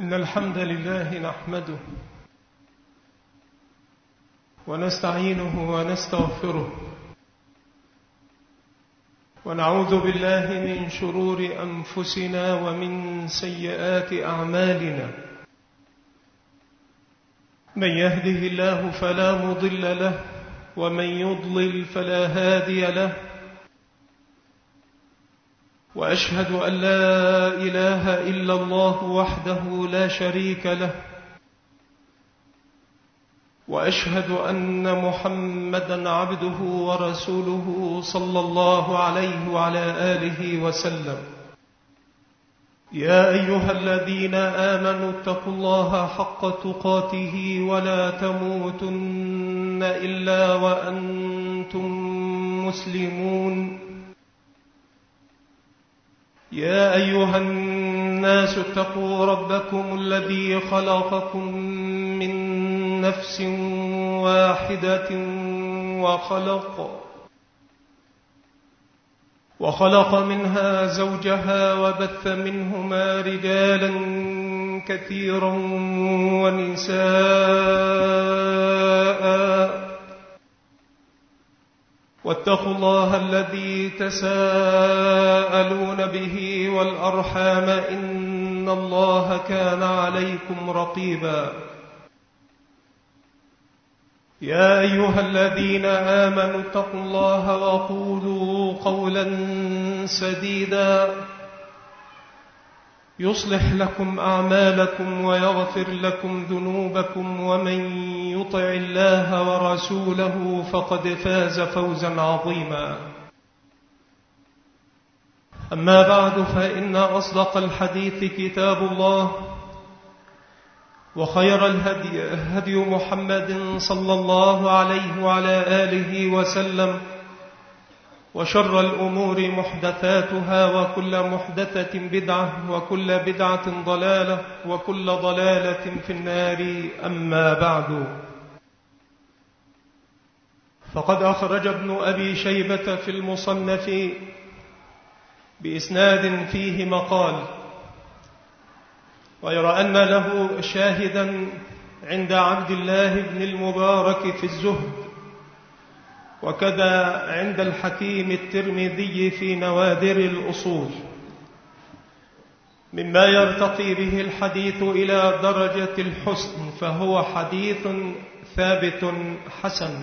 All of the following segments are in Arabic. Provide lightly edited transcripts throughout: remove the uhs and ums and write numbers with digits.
إن الحمد لله نحمده ونستعينه ونستغفره ونعوذ بالله من شرور أنفسنا ومن سيئات أعمالنا. من يهده الله فلا مضل له ومن يضلل فلا هادي له، وأشهد أن لا إله إلا الله وحده لا شريك له، وأشهد أن محمدًا عبده ورسوله صلى الله عليه وعلى آله وسلم. يا أيها الذين آمنوا اتقوا الله حق تقاته ولا تموتن إلا وأنتم مسلمون. يا أيها الناس اتقوا ربكم الذي خلقكم من نفس واحدة وخلق منها زوجها وبث منهما رجالا كثيرا ونساء، واتقوا الله الذي تساءلون به والأرحام إن الله كان عليكم رقيبا. يا أيها الذين آمنوا اتقوا الله وقولوا قولا سديدا يصلح لكم أعمالكم ويغفر لكم ذنوبكم، ومن يطع الله ورسوله فقد فاز فوزا عظيما. أما بعد، فإن أصدق الحديث كتاب الله، وخير الهدي هدي محمد صلى الله عليه وعلى آله وسلم، وشر الأمور محدثاتها، وكل محدثة بدعة، وكل بدعة ضلالة، وكل ضلالة في النار. أما بعد، فقد أخرج ابن أبي شيبة في المصنف بإسناد فيه مقال، غير أن له شاهدا عند عبد الله بن المبارك في الزهد، وكذا عند الحكيم الترمذي في نوادر الأصول، مما يرتقي به الحديث إلى درجة الحسن، فهو حديث ثابت حسن.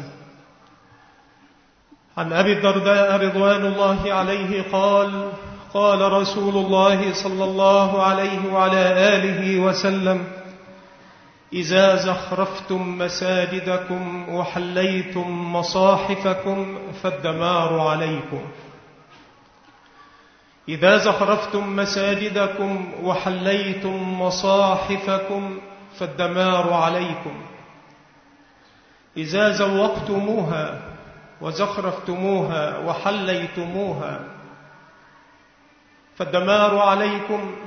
عن أبي الدرداء رضوان الله عليه قال: قال رسول الله صلى الله عليه وعلى آله وسلم: إذا زخرفتم مساجدكم وحليتم مصاحفكم فالدمار عليكم. إذا زخرفتم مساجدكم وحليتم مصاحفكم فالدمار عليكم. إذا زوقتموها وزخرفتموها وحليتموها فالدمار عليكم.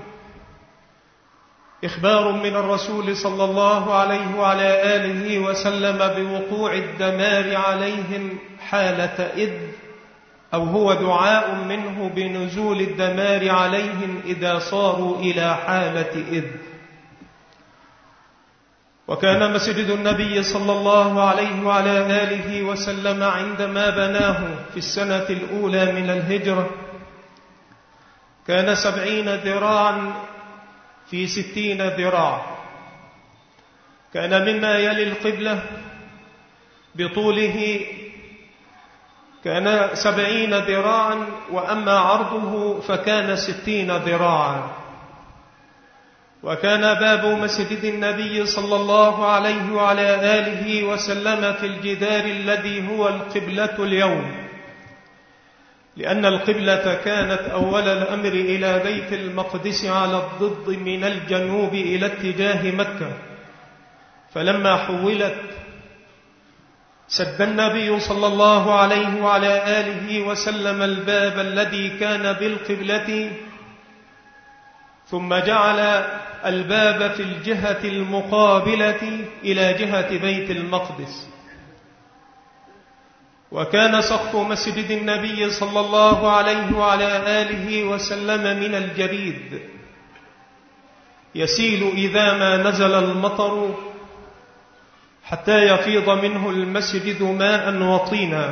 إخبار من الرسول صلى الله عليه وعلى آله وسلم بوقوع الدمار عليهم حالة إذ، أو هو دعاء منه بنزول الدمار عليهم إذا صاروا إلى حالة إذ. وكان مسجد النبي صلى الله عليه وعلى آله وسلم عندما بناه في السنة الأولى من الهجرة كان 70 ذراعا في 60 ذراع، كان مما يلي القبلة بطوله كان 70 ذراعا، وأما عرضه فكان 60 ذراعا. وكان باب مسجد النبي صلى الله عليه وعلى آله وسلم في الجدار الذي هو القبلة اليوم، لأن القبلة كانت أول الأمر إلى بيت المقدس على الضد من الجنوب إلى اتجاه مكة، فلما حولت سد النبي صلى الله عليه وعلى آله وسلم الباب الذي كان بالقبلة، ثم جعل الباب في الجهة المقابلة إلى جهة بيت المقدس. وكان سقف مسجد النبي صلى الله عليه وعلى آله وسلم من الجريد، يسيل إذا ما نزل المطر حتى يفيض منه المسجد ماء وطينا.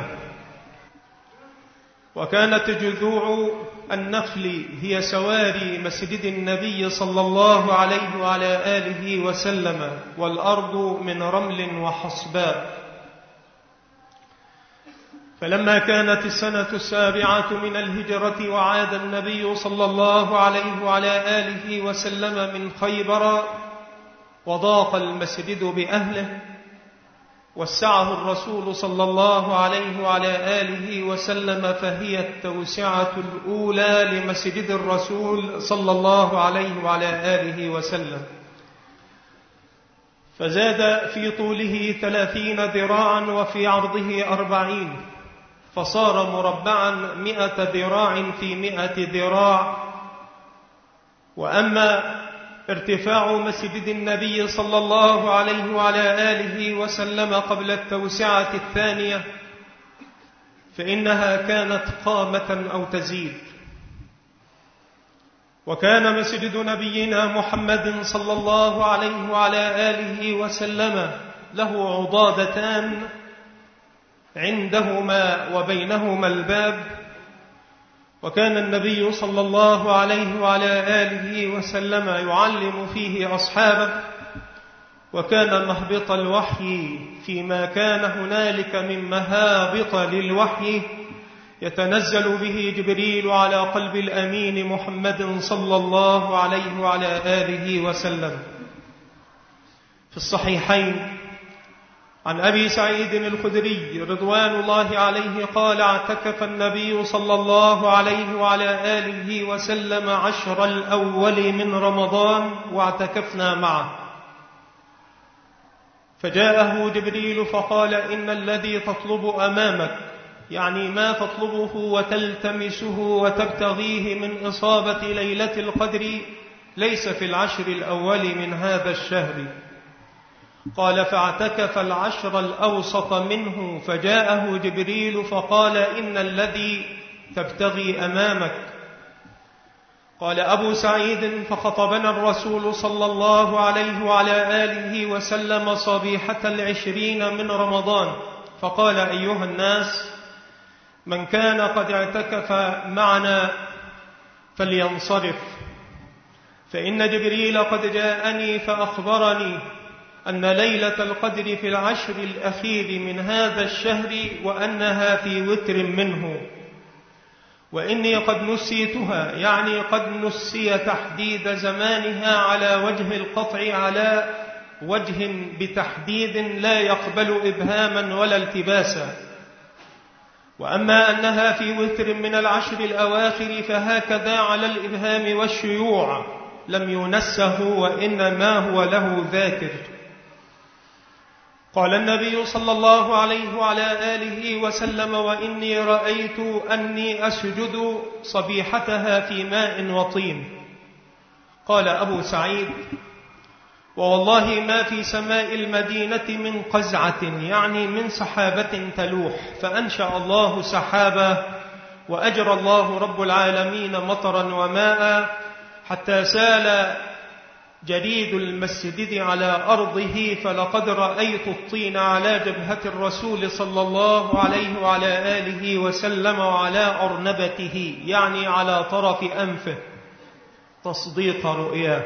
وكانت جذوع النخل هي سواري مسجد النبي صلى الله عليه وعلى آله وسلم، والأرض من رمل وحصباء. فلما كانت السنة 7 من الهجرة وعاد النبي صلى الله عليه وعلى آله وسلم من خيبر، وضاق المسجد بأهله، وسعه الرسول صلى الله عليه وعلى آله وسلم، فهي التوسعة الأولى لمسجد الرسول صلى الله عليه وعلى آله وسلم. فزاد في طوله 30 ذراعا وفي عرضه 40، فصار مربعا 100 ذراع في 100 ذراع. وأما ارتفاع مسجد النبي صلى الله عليه وعلى آله وسلم قبل التوسعة الثانية فإنها كانت قامة أو تزيد. وكان مسجد نبينا محمد صلى الله عليه وعلى آله وسلم له عضادتان عندهما وبينهما الباب، وكان النبي صلى الله عليه وعلى آله وسلم يعلم فيه أصحابه، وكان مهبط الوحي فيما كان هنالك من مهابط للوحي يتنزل به جبريل على قلب الأمين محمد صلى الله عليه وعلى آله وسلم. في الصحيحين عن أبي سعيد الخدري رضوان الله عليه قال: اعتكف النبي صلى الله عليه وعلى آله وسلم 10 الأول من رمضان واعتكفنا معه، فجاءه جبريل فقال: إن الذي تطلب أمامك، يعني ما تطلبه وتلتمسه وتبتغيه من إصابة ليلة القدر، ليس في 10 الأول من هذا الشهر. قال: فاعتكف 10 الأوسط منه، فجاءه جبريل فقال: إن الذي تبتغي أمامك. قال أبو سعيد: فخطبنا الرسول صلى الله عليه وعلى آله وسلم صبيحة 20 من رمضان، فقال: أيها الناس، من كان قد اعتكف معنا فلينصرف، فإن جبريل قد جاءني فأخبرني أن ليلة القدر في 10 الأخير من هذا الشهر، وأنها في وتر منه، وإني قد نسيتها، يعني قد نسي تحديد زمانها على وجه القطع، على وجه بتحديد لا يقبل إبهاما ولا التباسا. وأما أنها في وتر من 10 الأواخر فهكذا على الإبهام والشيوع، لم ينسه وإنما هو له ذاكر. قال النبي صلى الله عليه وعلى آله وسلم: وإني رأيت أني أسجد صبيحتها في ماء وطين. قال أبو سعيد: ووالله ما في سماء المدينة من قزعة، يعني من سحابة تلوح، فأنشأ الله سحابة، وأجرى الله رب العالمين مطرا وماء، حتى سال جريد المسجد على أرضه، فلقد رأيت الطين على جبهة الرسول صلى الله عليه وعلى آله وسلم وعلى أرنبته، يعني على طرف أنفه، تصديق رؤياه.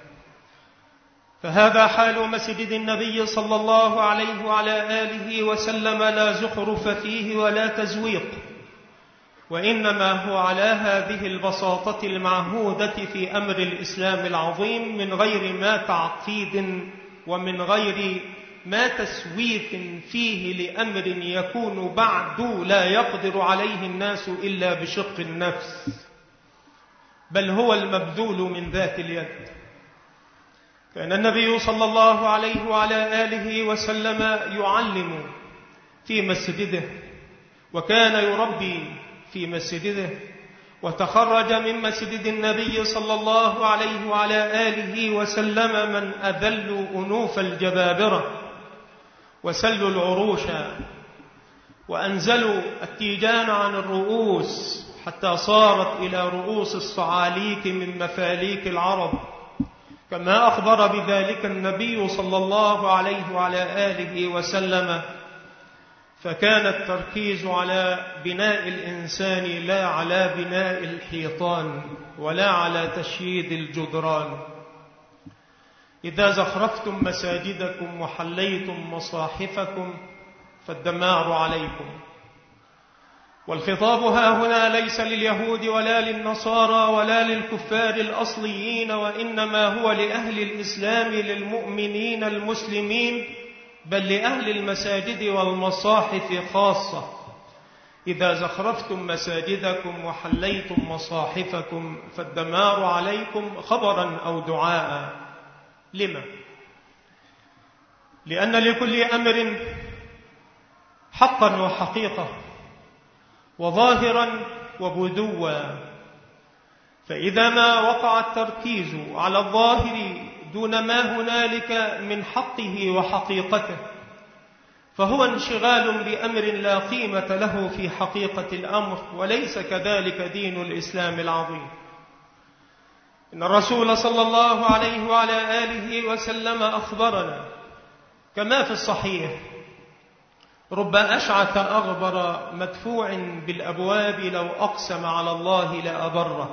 فهذا حال مسجد النبي صلى الله عليه وعلى آله وسلم، لا زخرف فيه ولا تزويق، وإنما هو على هذه البساطة المعهودة في أمر الإسلام العظيم، من غير ما تعقيد ومن غير ما تسويف فيه لأمر يكون بعد لا يقدر عليه الناس إلا بشق النفس، بل هو المبذول من ذات اليد. كان النبي صلى الله عليه وعلى آله وسلم يعلم في مسجده، وكان يربي في مسجده، وتخرج من مسجد النبي صلى الله عليه وعلى آله وسلم من أذلوا أنوف الجبابرة وسلوا العروش وأنزلوا التيجان عن الرؤوس، حتى صارت إلى رؤوس الصعاليك من مفاليك العرب، كما أخبر بذلك النبي صلى الله عليه وعلى آله وسلم، فكان التركيز على بناء الإنسان لا على بناء الحيطان ولا على تشييد الجدران. إذا زخرفتم مساجدكم وحليتم مصاحفكم فالدمار عليكم. والخطاب ها هنا ليس لليهود ولا للنصارى ولا للكفار الأصليين، وإنما هو لأهل الإسلام للمؤمنين المسلمين، بل لأهل المساجد والمصاحف خاصة. إذا زخرفتم مساجدكم وحليتم مصاحفكم فالدمار عليكم خبرا أو دعاء. لما؟ لأن لكل أمر حقا وحقيقة وظاهرا وبدوا، فإذا ما وقع التركيز على الظاهر دون ما هنالك من حقه وحقيقته فهو انشغال بأمر لا قيمة له في حقيقة الأمر، وليس كذلك دين الإسلام العظيم. إن الرسول صلى الله عليه وعلى آله وسلم أخبرنا كما في الصحيح: رب أشعث أغبر مدفوع بالأبواب لو أقسم على الله لأبره.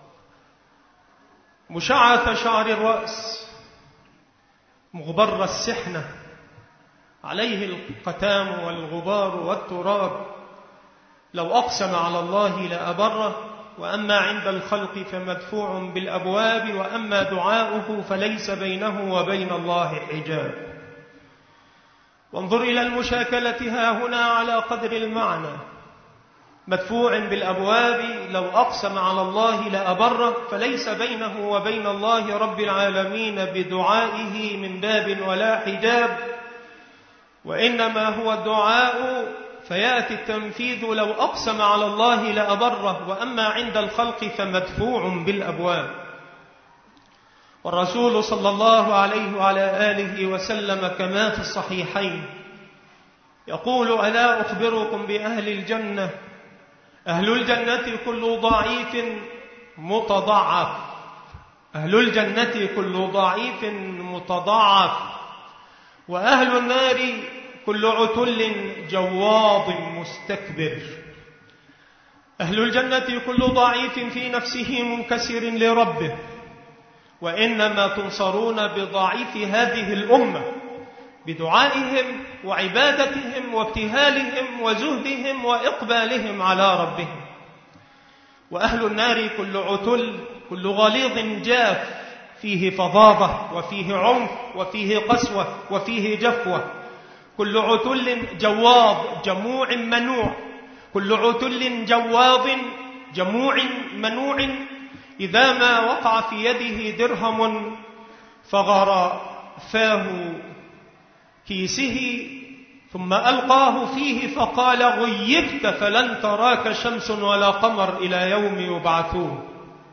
مشعث شعر الرأس، مغبر السحنة، عليه القتام والغبار والتراب، لو أقسم على الله لأبره. وأما عند الخلق فمدفوع بالأبواب، وأما دعاؤه فليس بينه وبين الله حجاب. وانظر إلى المشاكلة ها هنا على قدر المعنى. مدفوع بالأبواب لو أقسم على الله لأبره، فليس بينه وبين الله رب العالمين بدعائه من باب ولا حجاب، وإنما هو الدعاء فيأتي التنفيذ لو أقسم على الله لأبره. وأما عند الخلق فمدفوع بالأبواب. والرسول صلى الله عليه وعلى آله وسلم كما في الصحيحين يقول: ألا أخبركم بأهل الجنة؟ أهل الجنة كل ضعيف متضعف. أهل الجنة كل ضعيف متضعف. وأهل النار كل عتل جواض مستكبر. أهل الجنة كل ضعيف في نفسه منكسر لربه، وإنما تنصرون بضعيف هذه الأمة بدعائهم وعبادتهم وابتهالهم وزهدهم وإقبالهم على ربهم. وأهل النار كل عتل، كل غليظ جاف، فيه فظاظة وفيه عنف وفيه قسوة وفيه جفوة. كل عتل جواظ جموع منوع، كل عتل جواظ جموع منوع. إذا ما وقع في يده درهم فغر فاه كيسه ثم ألقاه فيه فقال: غيبت فلن تراك شمس ولا قمر إلى يوم يبعثون.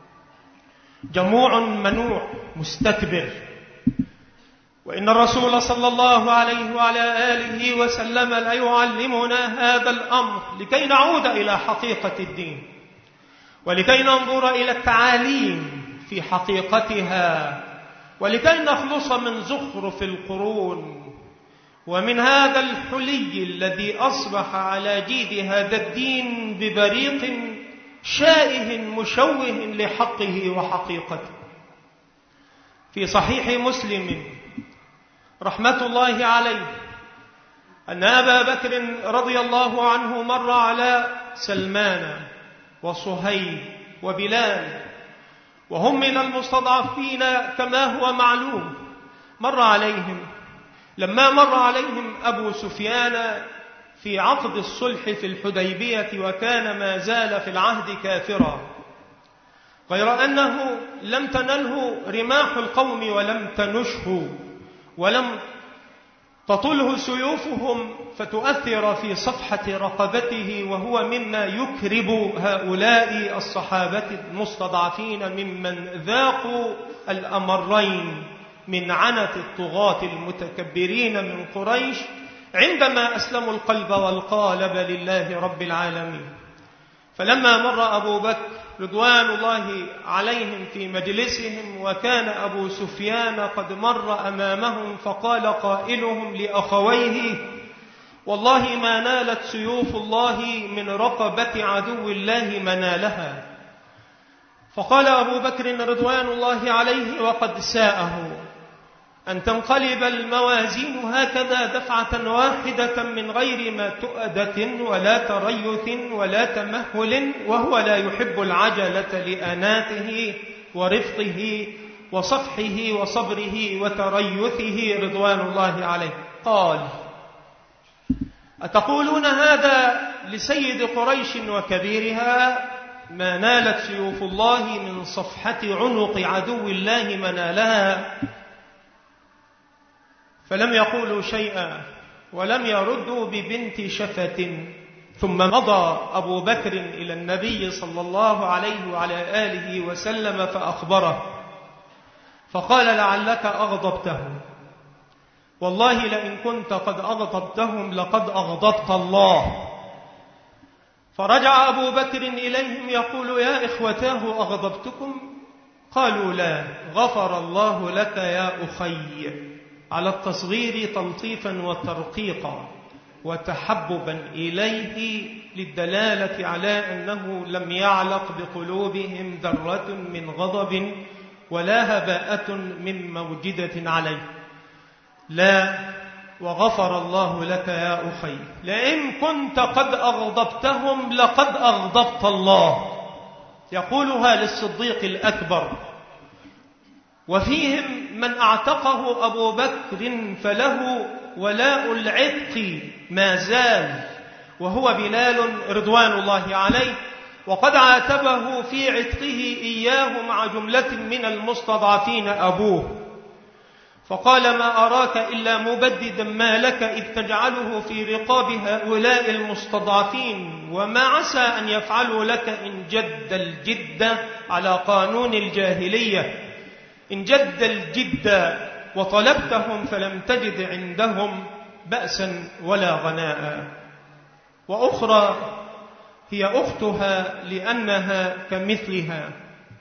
جموع منوع مستكبر. وإن الرسول صلى الله عليه وعلى آله وسلم لا يعلمنا هذا الأمر لكي نعود إلى حقيقة الدين، ولكي ننظر إلى التعاليم في حقيقتها، ولكي نخلص من زخرف القرون ومن هذا الحلي الذي أصبح على جيد هذا الدين ببريق شائه مشوه لحقه وحقيقته. في صحيح مسلم رحمة الله عليه أن أبا بكر رضي الله عنه مر على سلمان وصهيب وبلال، وهم من المستضعفين كما هو معلوم. مر عليهم لما مر عليهم أبو سفيان في عقد الصلح في الحديبية، وكان ما زال في العهد كافرا، غير أنه لم تنله رماح القوم ولم تنشه ولم تطله سيوفهم فتؤثر في صفحة رقبته، وهو مما يكرب هؤلاء الصحابة المستضعفين ممن ذاقوا الأمرين من عنة الطغاة المتكبرين من قريش عندما أسلموا القلب والقالب لله رب العالمين. فلما مر أبو بكر رضوان الله عليهم في مجلسهم، وكان أبو سفيان قد مر أمامهم، فقال قائلهم لأخويه: والله ما نالت سيوف الله من رقبة عدو الله منالها. فقال أبو بكر رضوان الله عليه وقد ساءه أن تنقلب الموازين هكذا دفعة واحدة من غير ما تؤدة ولا تريث ولا تمهل، وهو لا يحب العجلة لأناته ورفقه وصفحه وصبره وتريثه رضوان الله عليه. قال: أتقولون هذا لسيد قريش وكبيرها؟ ما نالت سيوف الله من صفحة عنق عدو الله منالها. فلم يقولوا شيئا ولم يردوا ببنت شفة. ثم مضى أبو بكر إلى النبي صلى الله عليه وعلى آله وسلم فأخبره، فقال: لعلك أغضبتهم، والله لئن كنت قد أغضبتهم لقد أغضبت الله. فرجع أبو بكر إليهم يقول: يا إخوتاه أغضبتكم؟ قالوا: لا، غفر الله لك يا أخي، على التصغير تلطيفا وترقيقا وتحببا إليه، للدلالة على أنه لم يعلق بقلوبهم ذرة من غضب ولا هباءة من موجدة عليه. لا، وغفر الله لك يا أخي، لئن كنت قد أغضبتهم لقد أغضبت الله. يقولها للصديق الأكبر. وفيهم من اعتقه أبو بكر فله ولاء العتق ما زال، وهو بلال رضوان الله عليه، وقد عاتبه في عتقه إياه مع جملة من المستضعفين أبوه، فقال: ما أراك إلا مبددا مالك إذ تجعله في رقاب هؤلاء المستضعفين، وما عسى أن يفعلوا لك إن جد الجد على قانون الجاهلية، إن جد الجد وطلبتهم فلم تجد عندهم بأسا ولا غناء. وأخرى هي أختها لأنها كمثلها.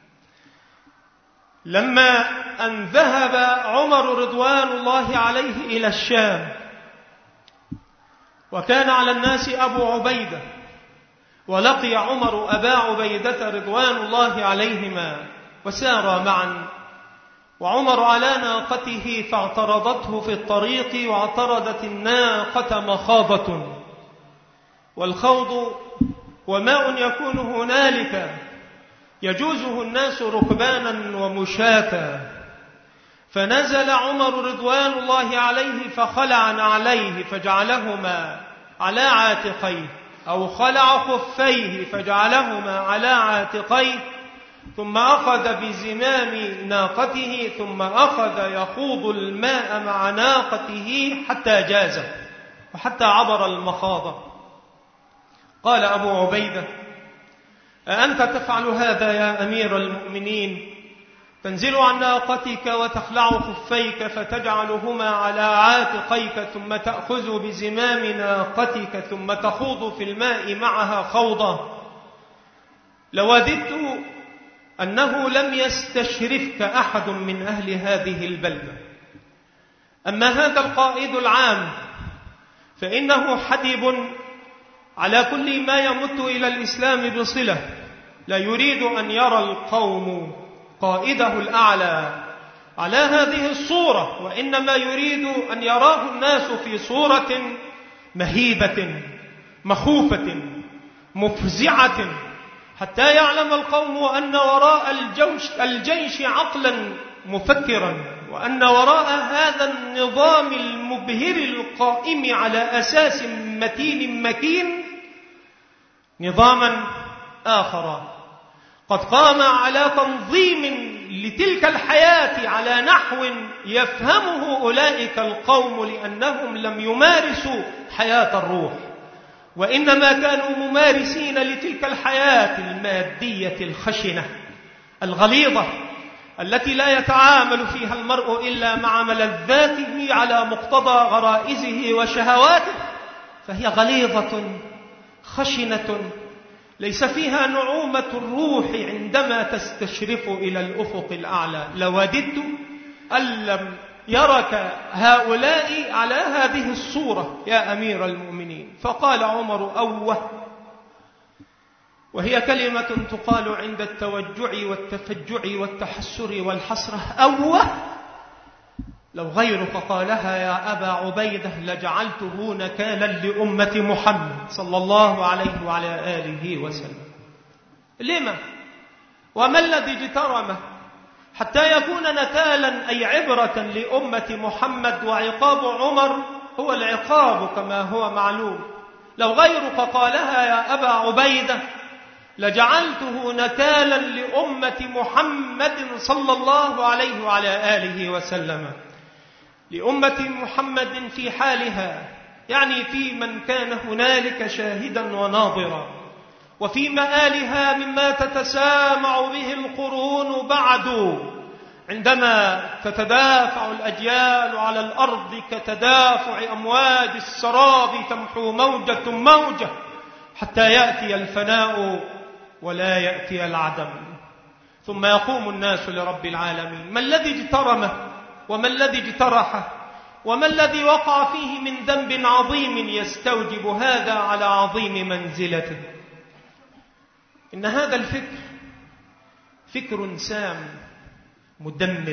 لما أن ذهب عمر رضوان الله عليه إلى الشام، وكان على الناس أبو عبيدة، ولقي عمر أبا عبيدة رضوان الله عليهما وسارا معا، وعمر على ناقته فاعترضته في الطريق، واعترضت الناقة مخاضة، والخوض وماء يكون هنالك يجوزه الناس ركبانا ومشاة. فنزل عمر رضوان الله عليه فخلع نعليه فجعلهما على عاتقيه، أو خلع خفيه فجعلهما على عاتقيه، ثم أخذ بزمام ناقته، ثم أخذ يخوض الماء مع ناقته حتى جازه وحتى عبر المخاضة. قال أبو عبيدة: أأنت تفعل هذا يا أمير المؤمنين؟ تنزل عن ناقتك وتخلع خفيك فتجعلهما على عاتقيك، ثم تأخذ بزمام ناقتك ثم تخوض في الماء معها خوضة. لوددت أنه لم يستشرفك أحد من أهل هذه البلدة. أما هذا القائد العام فإنه حديب على كل ما يمت إلى الإسلام بصلة، لا يريد أن يرى القوم قائده الأعلى على هذه الصورة، وإنما يريد أن يراه الناس في صورة مهيبة مخوفة مفزعة، حتى يعلم القوم أن وراء الجيش عقلا مفكرا، وأن وراء هذا النظام المبهر القائم على أساس متين مكين نظاما آخر قد قام على تنظيم لتلك الحياة على نحو يفهمه أولئك القوم، لأنهم لم يمارسوا حياة الروح، وإنما كانوا ممارسين لتلك الحياة المادية الخشنة الغليظة، التي لا يتعامل فيها المرء إلا مع ملذاته على مقتضى غرائزه وشهواته، فهي غليظة خشنة ليس فيها نعومة الروح عندما تستشرف إلى الأفق الأعلى. لوددت أن لم يرك هؤلاء على هذه الصورة يا أمير المؤمنين. فقال عمر: أوه. وهي كلمة تقال عند التوجع والتفجع والتحسر والحسرة. أوه، لو غيرك قالها يا أبا عبيدة لجعلته نكالا لأمة محمد صلى الله عليه وعلى آله وسلم. لما؟ وما الذي اجترمه حتى يكون نكالا أي عبرة لأمة محمد؟ وعقاب عمر هو العقاب كما هو معلوم. لو غيرك قالها يا أبا عبيدة لجعلته نكالا لأمة محمد صلى الله عليه وعلى آله وسلم. لأمة محمد في حالها، يعني في من كان هنالك شاهدا وناظرا، وفي مآلها مما تتسامع به القرون بعد، عندما تتدافع الأجيال على الأرض كتدافع أمواج السراب تمحو موجة موجة حتى يأتي الفناء ولا يأتي العدم، ثم يقوم الناس لرب العالمين. ما الذي اجترمه وما الذي اجترحه وما الذي وقع فيه من ذنب عظيم يستوجب هذا على عظيم منزلته؟ إن هذا الفكر فكر سام مدمر.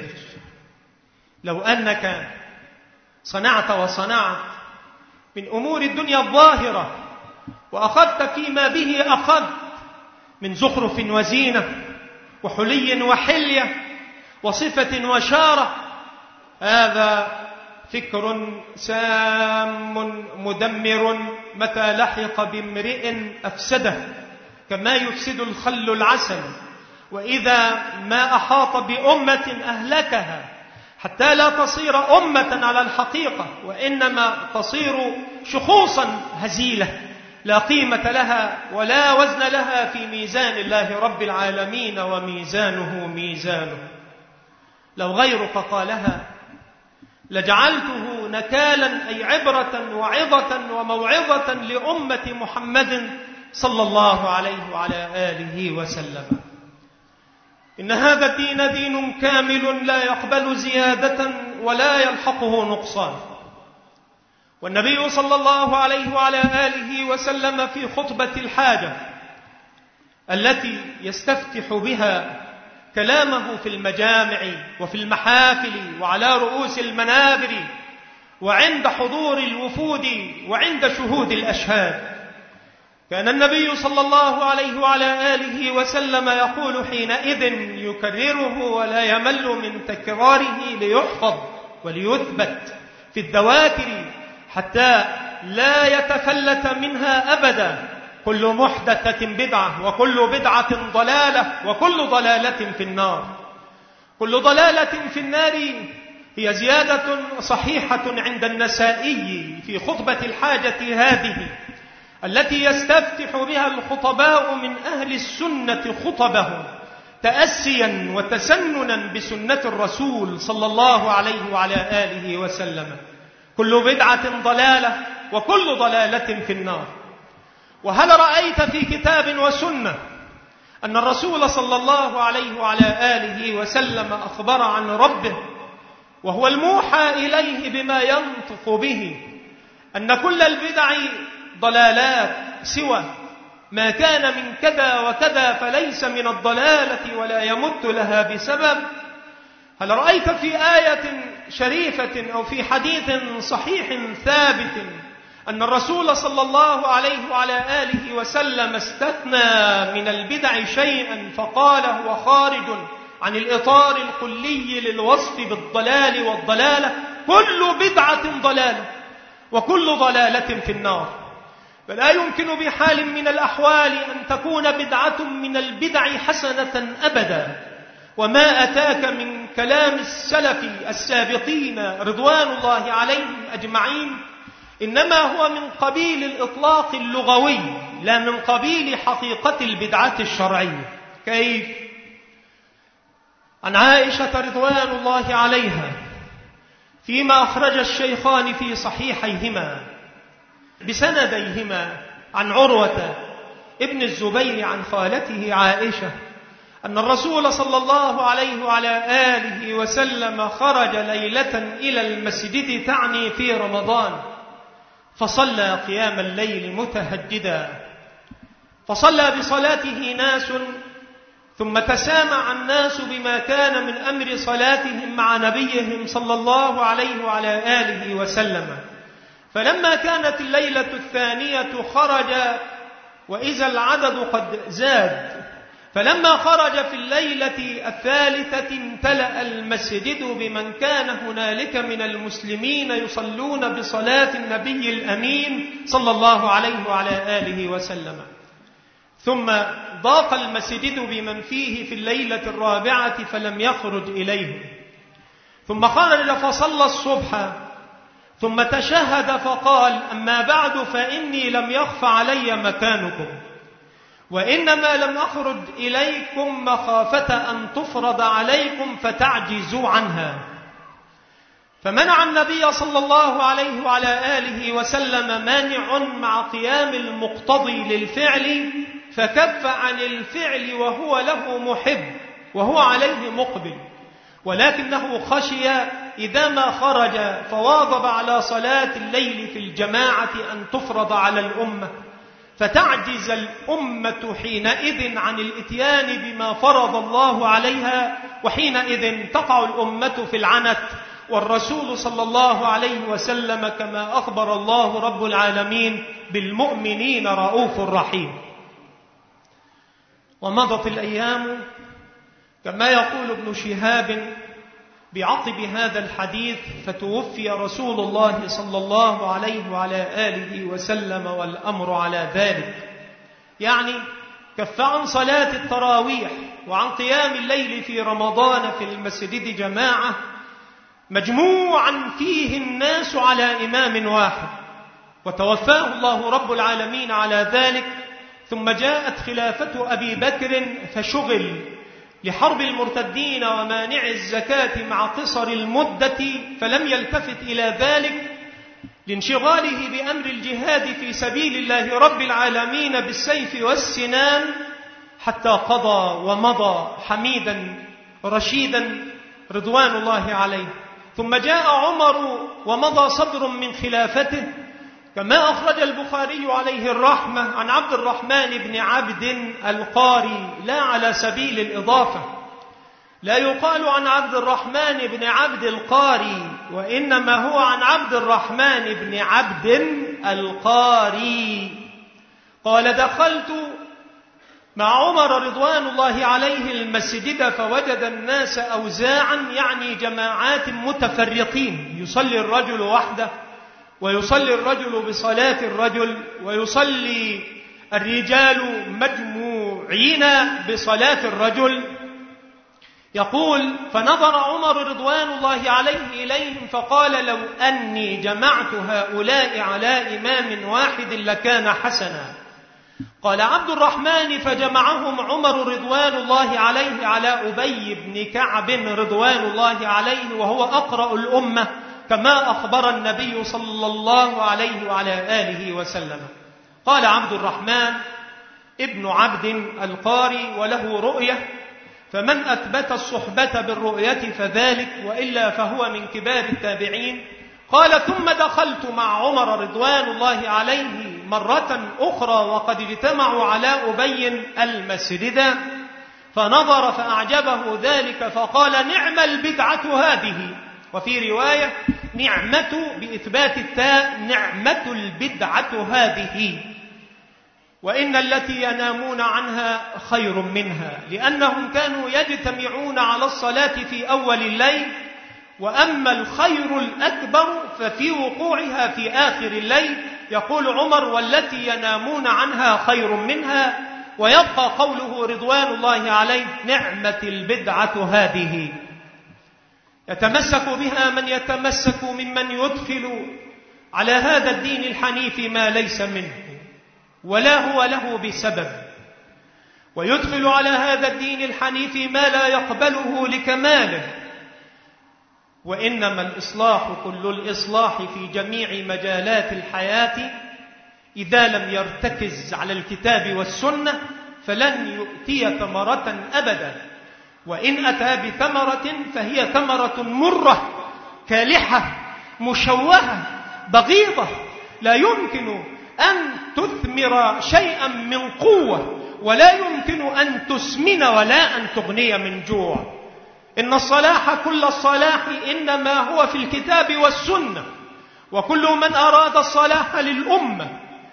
لو أنك صنعت وصنعت من أمور الدنيا الظاهرة وأخذت فيما به أخذت من زخرف وزينة وحلي وحلية وصفة وشارة، هذا فكر سام مدمر متى لحق بامرئ أفسده كما يفسد الخل العسل. وإذا ما أحاط بأمة أهلكها حتى لا تصير أمة على الحقيقة، وإنما تصير شخوصا هزيلة لا قيمة لها ولا وزن لها في ميزان الله رب العالمين، وميزانه ميزانه. لو غيرك قالها لجعلته نكالا أي عبرة وعظة وموعظة لأمة محمد صلى الله عليه وعلى آله وسلم. إن هذا الدين دين كامل لا يقبل زيادة ولا يلحقه نقصان. والنبي صلى الله عليه وعلى آله وسلم في خطبة الحاجة التي يستفتح بها كلامه في المجامع وفي المحافل وعلى رؤوس المنابر وعند حضور الوفود وعند شهود الأشهاد، كان النبي صلى الله عليه وعلى آله وسلم يقول حينئذ يكرره ولا يمل من تكراره ليحفظ وليثبت في الذواكر حتى لا يتفلت منها أبدا: كل محدثة بدعة وكل بدعة ضلالة وكل ضلالة في النار. كل ضلالة في النار هي زيادة صحيحة عند النسائي في خطبة الحاجة هذه التي يستفتح بها الخطباء من أهل السنة خطبهم تأسيا وتسننا بسنة الرسول صلى الله عليه وعلى آله وسلم: كل بدعة ضلالة وكل ضلالة في النار. وهل رأيت في كتاب وسنة أن الرسول صلى الله عليه وعلى آله وسلم أخبر عن ربه وهو الموحى إليه بما ينطق به أن كل البدع ضلالات سوى ما كان من كذا وكذا فليس من الضلالة ولا يمت لها بسبب؟ هل رأيت في آية شريفة أو في حديث صحيح ثابت أن الرسول صلى الله عليه وعلى آله وسلم استثنى من البدع شيئا فقال هو خارج عن الإطار الكلي للوصف بالضلال والضلالة؟ كل بدعة ضلالة وكل ضلالة في النار. فلا يمكن بحال من الأحوال أن تكون بدعة من البدع حسنة أبدا. وما أتاك من كلام السلف السابقين رضوان الله عليهم أجمعين إنما هو من قبيل الإطلاق اللغوي لا من قبيل حقيقة البدعة الشرعية. كيف؟ عن عائشة رضوان الله عليها فيما أخرج الشيخان في صحيحيهما بسنديهما عن عروة ابن الزبير عن خالته عائشة أن الرسول صلى الله عليه وعلى آله وسلم خرج ليلة إلى المسجد تعني في رمضان، فصلى قيام الليل متهجدا، فصلى بصلاته ناس، ثم تسامع الناس بما كان من أمر صلاتهم مع نبيهم صلى الله عليه وعلى آله وسلم. فلما كانت الليلة الثانية خرج وإذا العدد قد زاد، فلما خرج في الليلة الثالثة امتلأ المسجد بمن كان هنالك من المسلمين يصلون بصلاة النبي الأمين صلى الله عليه وعلى آله وسلم. ثم ضاق المسجد بمن فيه في الليلة الرابعة فلم يخرج إليه، ثم خرج فصلى الصبح، ثم تشهد فقال: أما بعد فإني لم يخف علي مكانكم، وإنما لم أخرج إليكم مخافة أن تفرض عليكم فتعجزوا عنها. فمنع النبي صلى الله عليه وعلى آله وسلم مانع مع قيام المقتضي للفعل، فكف عن الفعل وهو له محب وهو عليه مقبل، ولكنه خشي إذا ما خرج فواظب على صلاة الليل في الجماعة أن تفرض على الأمة، فتعجز الأمة حينئذ عن الإتيان بما فرض الله عليها، وحينئذ تقع الأمة في العنت. والرسول صلى الله عليه وسلم كما أخبر الله رب العالمين بالمؤمنين رؤوف رحيم. ومضت الأيام كما يقول ابن شهاب بعقب هذا الحديث، فتوفي رسول الله صلى الله عليه وعلى آله وسلم والأمر على ذلك، يعني كف عن صلاة التراويح وعن قيام الليل في رمضان في المسجد جماعة مجموعا فيه الناس على إمام واحد، وتوفاه الله رب العالمين على ذلك. ثم جاءت خلافة أبي بكر فشغل لحرب المرتدين ومانع الزكاة مع قصر المدة، فلم يلتفت إلى ذلك لانشغاله بأمر الجهاد في سبيل الله رب العالمين بالسيف والسنان، حتى قضى ومضى حميدا رشيدا رضوان الله عليه. ثم جاء عمر ومضى صدر من خلافته، كما أخرج البخاري عليه الرحمة عن عبد الرحمن بن عبد القاري، لا على سبيل الإضافة، لا يقال عن عبد الرحمن بن عبد القاري، وإنما هو عن عبد الرحمن بن عبد القاري. قال: دخلت مع عمر رضوان الله عليه المسجد فوجد الناس أوزاعا، يعني جماعات متفرقين، يصلي الرجل وحده، ويصلي الرجل بصلاة الرجل، ويصلي الرجال مجموعين بصلاة الرجل. يقول: فنظر عمر رضوان الله عليه إليهم فقال: لو أني جمعت هؤلاء على إمام واحد لكان حسنا. قال عبد الرحمن: فجمعهم عمر رضوان الله عليه على أبي بن كعب رضوان الله عليه، وهو أقرأ الأمة كما أخبر النبي صلى الله عليه وعلى آله وسلم. قال عبد الرحمن ابن عبد القاري: وله رؤية، فمن أثبت الصحبة بالرؤية فذلك، وإلا فهو من كبار التابعين. قال: ثم دخلت مع عمر رضوان الله عليه مرة أخرى وقد اجتمعوا على أبي المسجد، فنظر فأعجبه ذلك فقال: نعم البدعة هذه. وفي رواية نعمة بإثبات التاء، نعمة البدعة هذه، وإن التي ينامون عنها خير منها، لأنهم كانوا يجتمعون على الصلاة في أول الليل، وأما الخير الأكبر ففي وقوعها في آخر الليل. يقول عمر: والتي ينامون عنها خير منها. ويبقى قوله رضوان الله عليه: نعمة البدعة هذه. يتمسك بها من يتمسك ممن يدخل على هذا الدين الحنيف ما ليس منه ولا هو له بسبب، ويدخل على هذا الدين الحنيف ما لا يقبله لكماله. وإنما الإصلاح كل الإصلاح في جميع مجالات الحياة إذا لم يرتكز على الكتاب والسنة فلن يؤتي ثمرة أبدا، وإن أتى بثمرة فهي ثمرة مرة كالحة مشوهة بغيضة، لا يمكن أن تثمر شيئا من قوة، ولا يمكن أن تسمن ولا أن تغني من جوع. إن الصلاح كل الصلاح إنما هو في الكتاب والسنة، وكل من أراد الصلاح للأمة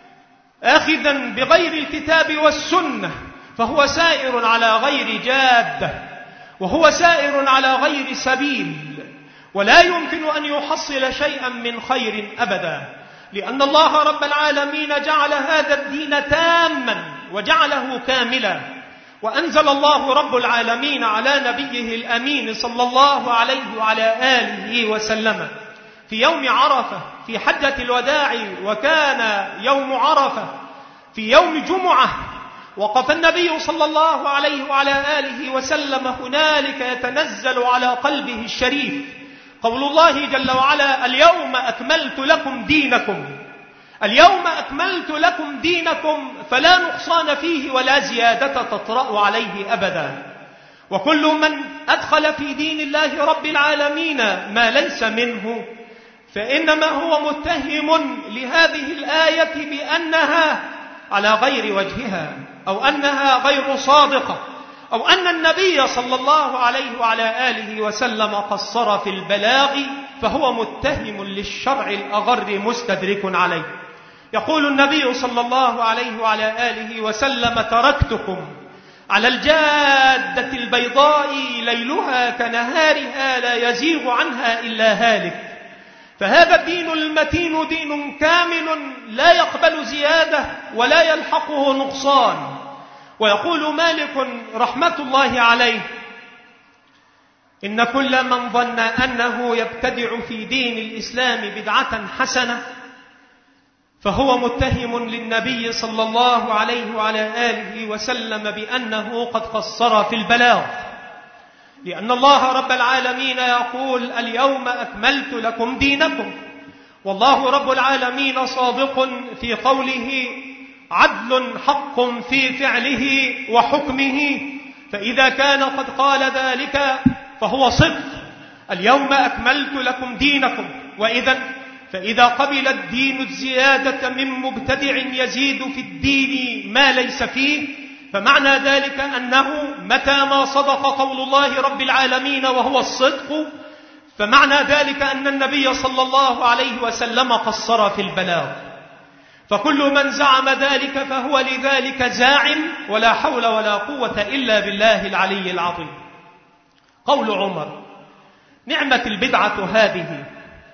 آخذا بغير الكتاب والسنة فهو سائر على غير جادة، وهو سائر على غير سبيل، ولا يمكن أن يحصل شيئا من خير أبدا، لأن الله رب العالمين جعل هذا الدين تاما وجعله كاملا. وأنزل الله رب العالمين على نبيه الأمين صلى الله عليه وعلى آله وسلم في يوم عرفة في حجة الوداع، وكان يوم عرفة في يوم جمعة، وقف النبي صلى الله عليه وعلى آله وسلم هنالك يتنزل على قلبه الشريف قول الله جل وعلا: اليوم أكملت لكم دينكم، اليوم أكملت لكم دينكم، فلا نقصان فيه ولا زيادة تطرأ عليه أبدا. وكل من أدخل في دين الله رب العالمين ما ليس منه فإنما هو متهم لهذه الآية بأنها على غير وجهها، أو أنها غير صادقة، أو أن النبي صلى الله عليه وعلى آله وسلم قصر في البلاغ، فهو متهم للشرع الأغر مستدرك عليه. يقول النبي صلى الله عليه وعلى آله وسلم: تركتكم على الجادة البيضاء ليلها كنهارها لا يزيغ عنها إلا هالك. فهذا الدين المتين دين كامل لا يقبل زيادة ولا يلحقه نقصان. ويقول مالك رحمة الله عليه: إن كل من ظن أنه يبتدع في دين الإسلام بدعة حسنة فهو متهم للنبي صلى الله عليه وعلى آله وسلم بأنه قد قصر في البلاغ، لأن الله رب العالمين يقول: اليوم أكملت لكم دينكم، والله رب العالمين صادق في قوله عدل حق في فعله وحكمه، فإذا كان قد قال ذلك فهو صدق. اليوم أكملت لكم دينكم، فإذا قبل الدين الزيادة من مبتدع يزيد في الدين ما ليس فيه، فمعنى ذلك أنه متى ما صدق قول الله رب العالمين وهو الصدق، فمعنى ذلك أن النبي صلى الله عليه وسلم قصر في البلاغ. فكل من زعم ذلك فهو لذلك زاعم، ولا حول ولا قوة إلا بالله العلي العظيم. قول عمر: نعمة البدعة هذه.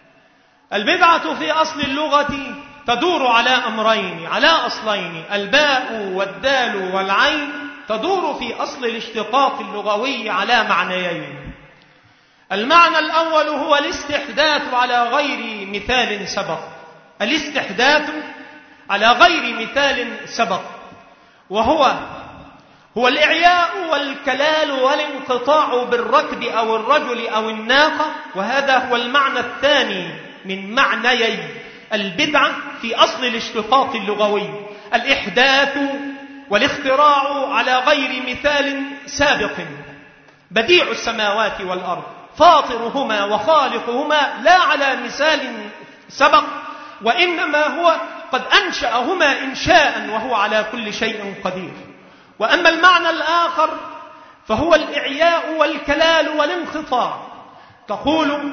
البدعة في أصل اللغة تدور على أمرين، على أصلين: الباء والدال والعين، تدور في أصل الاشتقاق اللغوي على معنيين. المعنى الأول هو الاستحداث على غير مثال سبق، الاستحداث على غير مثال سبق، وهو الإعياء والكلال والانقطاع بالركب أو الرجل أو الناقة. وهذا هو المعنى الثاني من معنيي البدعة في أصل الاشتقاق اللغوي: الإحداث والاختراع على غير مثال سابق. بديع السماوات والأرض فاطرهما وخالقهما لا على مثال سبق، وإنما هو قد أنشأهما إنشاء وهو على كل شيء قدير. وأما المعنى الآخر فهو الإعياء والكلال والانقطاع. تقول: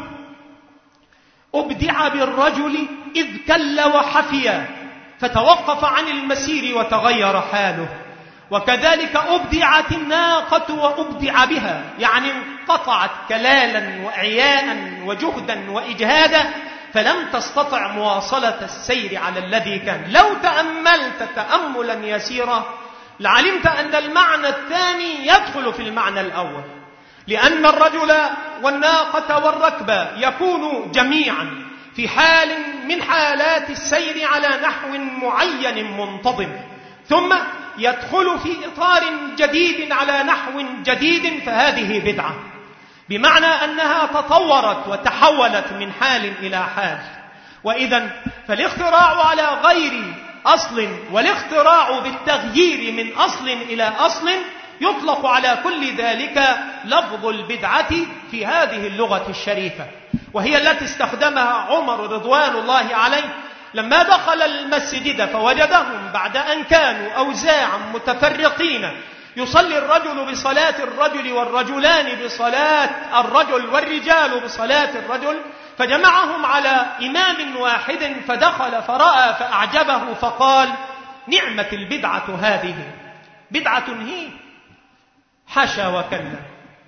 أبدع بالرجل إذ كل وحفيا فتوقف عن المسير وتغير حاله. وكذلك أبدعت الناقة وأبدع بها، يعني انقطعت كلالا وإعياء وجهدا وإجهادا، فلم تستطع مواصلة السير على الذي كان. لو تأملت تأملا يسيرا لعلمت أن المعنى الثاني يدخل في المعنى الأول، لأن الرجل والناقة والركب يكون جميعا في حال من حالات السير على نحو معين منتظم، ثم يدخل في إطار جديد على نحو جديد، فهذه بدعة، بمعنى أنها تطورت وتحولت من حال إلى حال. وإذا فالاختراع على غير أصل، والاختراع بالتغيير من أصل إلى أصل يطلق على كل ذلك لفظ البدعة في هذه اللغة الشريفة، وهي التي استخدمها عمر رضوان الله عليه لما دخل المسجد فوجدهم بعد أن كانوا أوزاعا متفرقين، يصلي الرجل بصلاة الرجل والرجلان بصلاة الرجل والرجال بصلاة الرجل، فجمعهم على إمام واحد، فدخل فرأى فأعجبه فقال: نعمة البدعة هذه. بدعة هي؟ حاشا وكلا،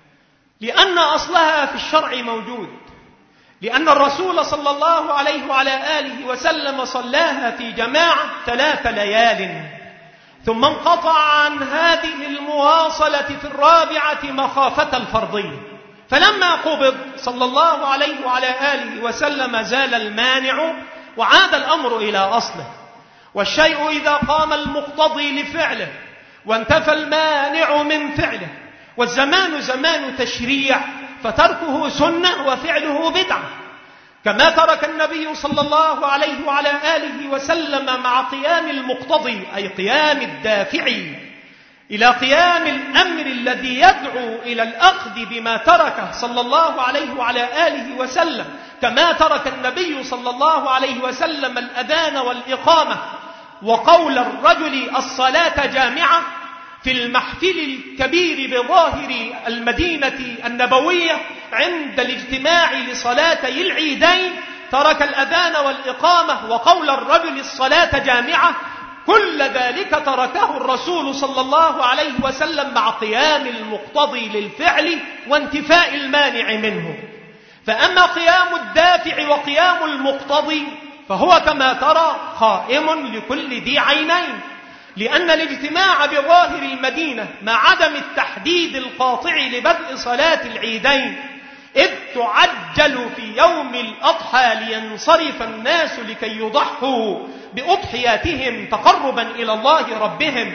لأن أصلها في الشرع موجود، لأن الرسول صلى الله عليه وعلى آله وسلم صلاها في جماعة 3 ليال، ثم انقطع عن هذه المواصلة في الرابعة مخافة الفرضية، فلما قبض صلى الله عليه وعلى آله وسلم زال المانع وعاد الأمر إلى أصله. والشيء إذا قام المقتضي لفعله وانتفى المانع من فعله، والزمان زمان تشريع، فتركه سنة وفعله بدعة، كما ترك النبي صلى الله عليه وعلى آله وسلم مع قيام المقتضي، أي قيام الدافع إلى قيام الأمر الذي يدعو إلى الأخذ بما تركه صلى الله عليه وعلى آله وسلم، كما ترك النبي صلى الله عليه وسلم الأذان والإقامة وقول الرجل الصلاة جامعة في المحفل الكبير بظاهر المدينة النبوية عند الاجتماع لصلاتي العيدين، ترك الأذان والإقامة وقول الرجل الصلاة جامعة، كل ذلك تركه الرسول صلى الله عليه وسلم مع قيام المقتضي للفعل وانتفاء المانع منه. فأما قيام الدافع وقيام المقتضي فهو كما ترى قائم لكل ذي عينين، لأن الاجتماع بظاهر المدينة مع عدم التحديد القاطع لبدء صلاة العيدين، إذ تعجل في يوم الأضحى لينصرف الناس لكي يضحوا بأضحياتهم تقربا إلى الله ربهم،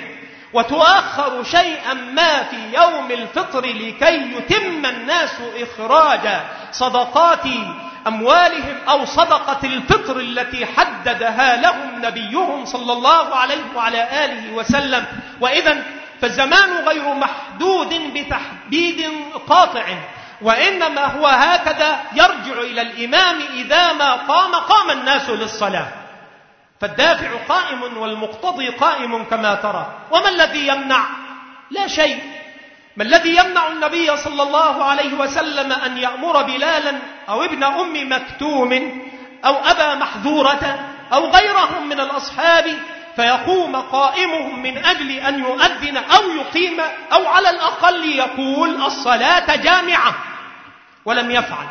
وتؤخر شيئا ما في يوم الفطر لكي يتم الناس إخراج صدقات أموالهم أو صدقة الفطر التي حددها لهم نبيهم صلى الله عليه وعلى آله وسلم. وإذن فالزمان غير محدود بتحديد قاطع، وإنما هو هكذا يرجع إلى الإمام إذا ما قام الناس للصلاة، فالدافع قائم والمقتضي قائم كما ترى. وما الذي يمنع؟ لا شيء. ما الذي يمنع النبي صلى الله عليه وسلم أن يأمر بلالا أو ابن أم مكتوم أو أبا محذورة أو غيرهم من الأصحاب فيقوم قائمهم من أجل أن يؤذن أو يقيم أو على الأقل يقول الصلاة جامعة، ولم يفعل،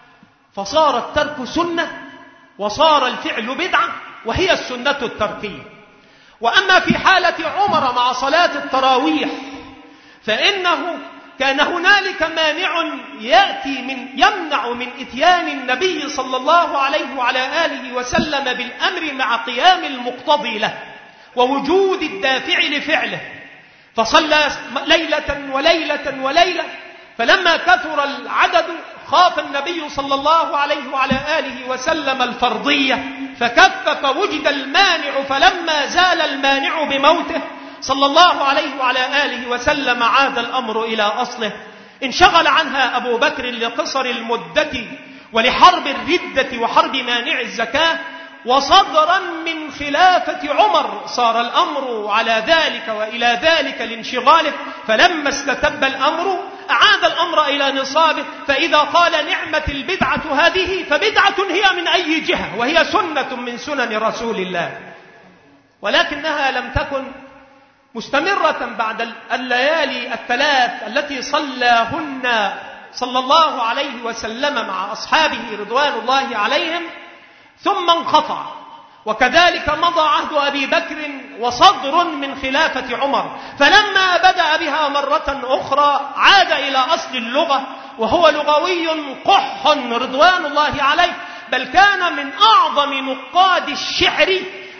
فصار الترك سنة وصار الفعل بدعة، وهي السنة التركية. وأما في حالة عمر مع صلاة التراويح فإنه كان هنالك مانع يمنع من إتيان النبي صلى الله عليه وعلى آله وسلم بالأمر مع قيام المقتضي له ووجود الدافع لفعله، فصلى ليلة وليلة، فلما كثر العدد خاف النبي صلى الله عليه وعلى آله وسلم الفرضية فكف، فوجد المانع، فلما زال المانع بموته صلى الله عليه وعلى آله وسلم عاد الأمر إلى أصله. انشغل عنها أبو بكر لقصر المدة ولحرب الردة وحرب مانع الزكاة، وصدرا من خلافة عمر صار الأمر على ذلك وإلى ذلك لانشغاله، فلما استتب الأمر أعاد الأمر إلى نصابه. فإذا قال نعمة البدعة هذه فبدعة هي من أي جهة، وهي سنة من سنن رسول الله، ولكنها لم تكن مستمرة بعد الليالي الثلاث التي صلاهن صلى الله عليه وسلم مع أصحابه رضوان الله عليهم، ثم انقطع. وكذلك مضى عهد أبي بكر وصدر من خلافة عمر، فلما بدأ بها مرة أخرى عاد إلى أصل اللغة، وهو لغوي قح رضوان الله عليه، بل كان من أعظم نقاد الشعر،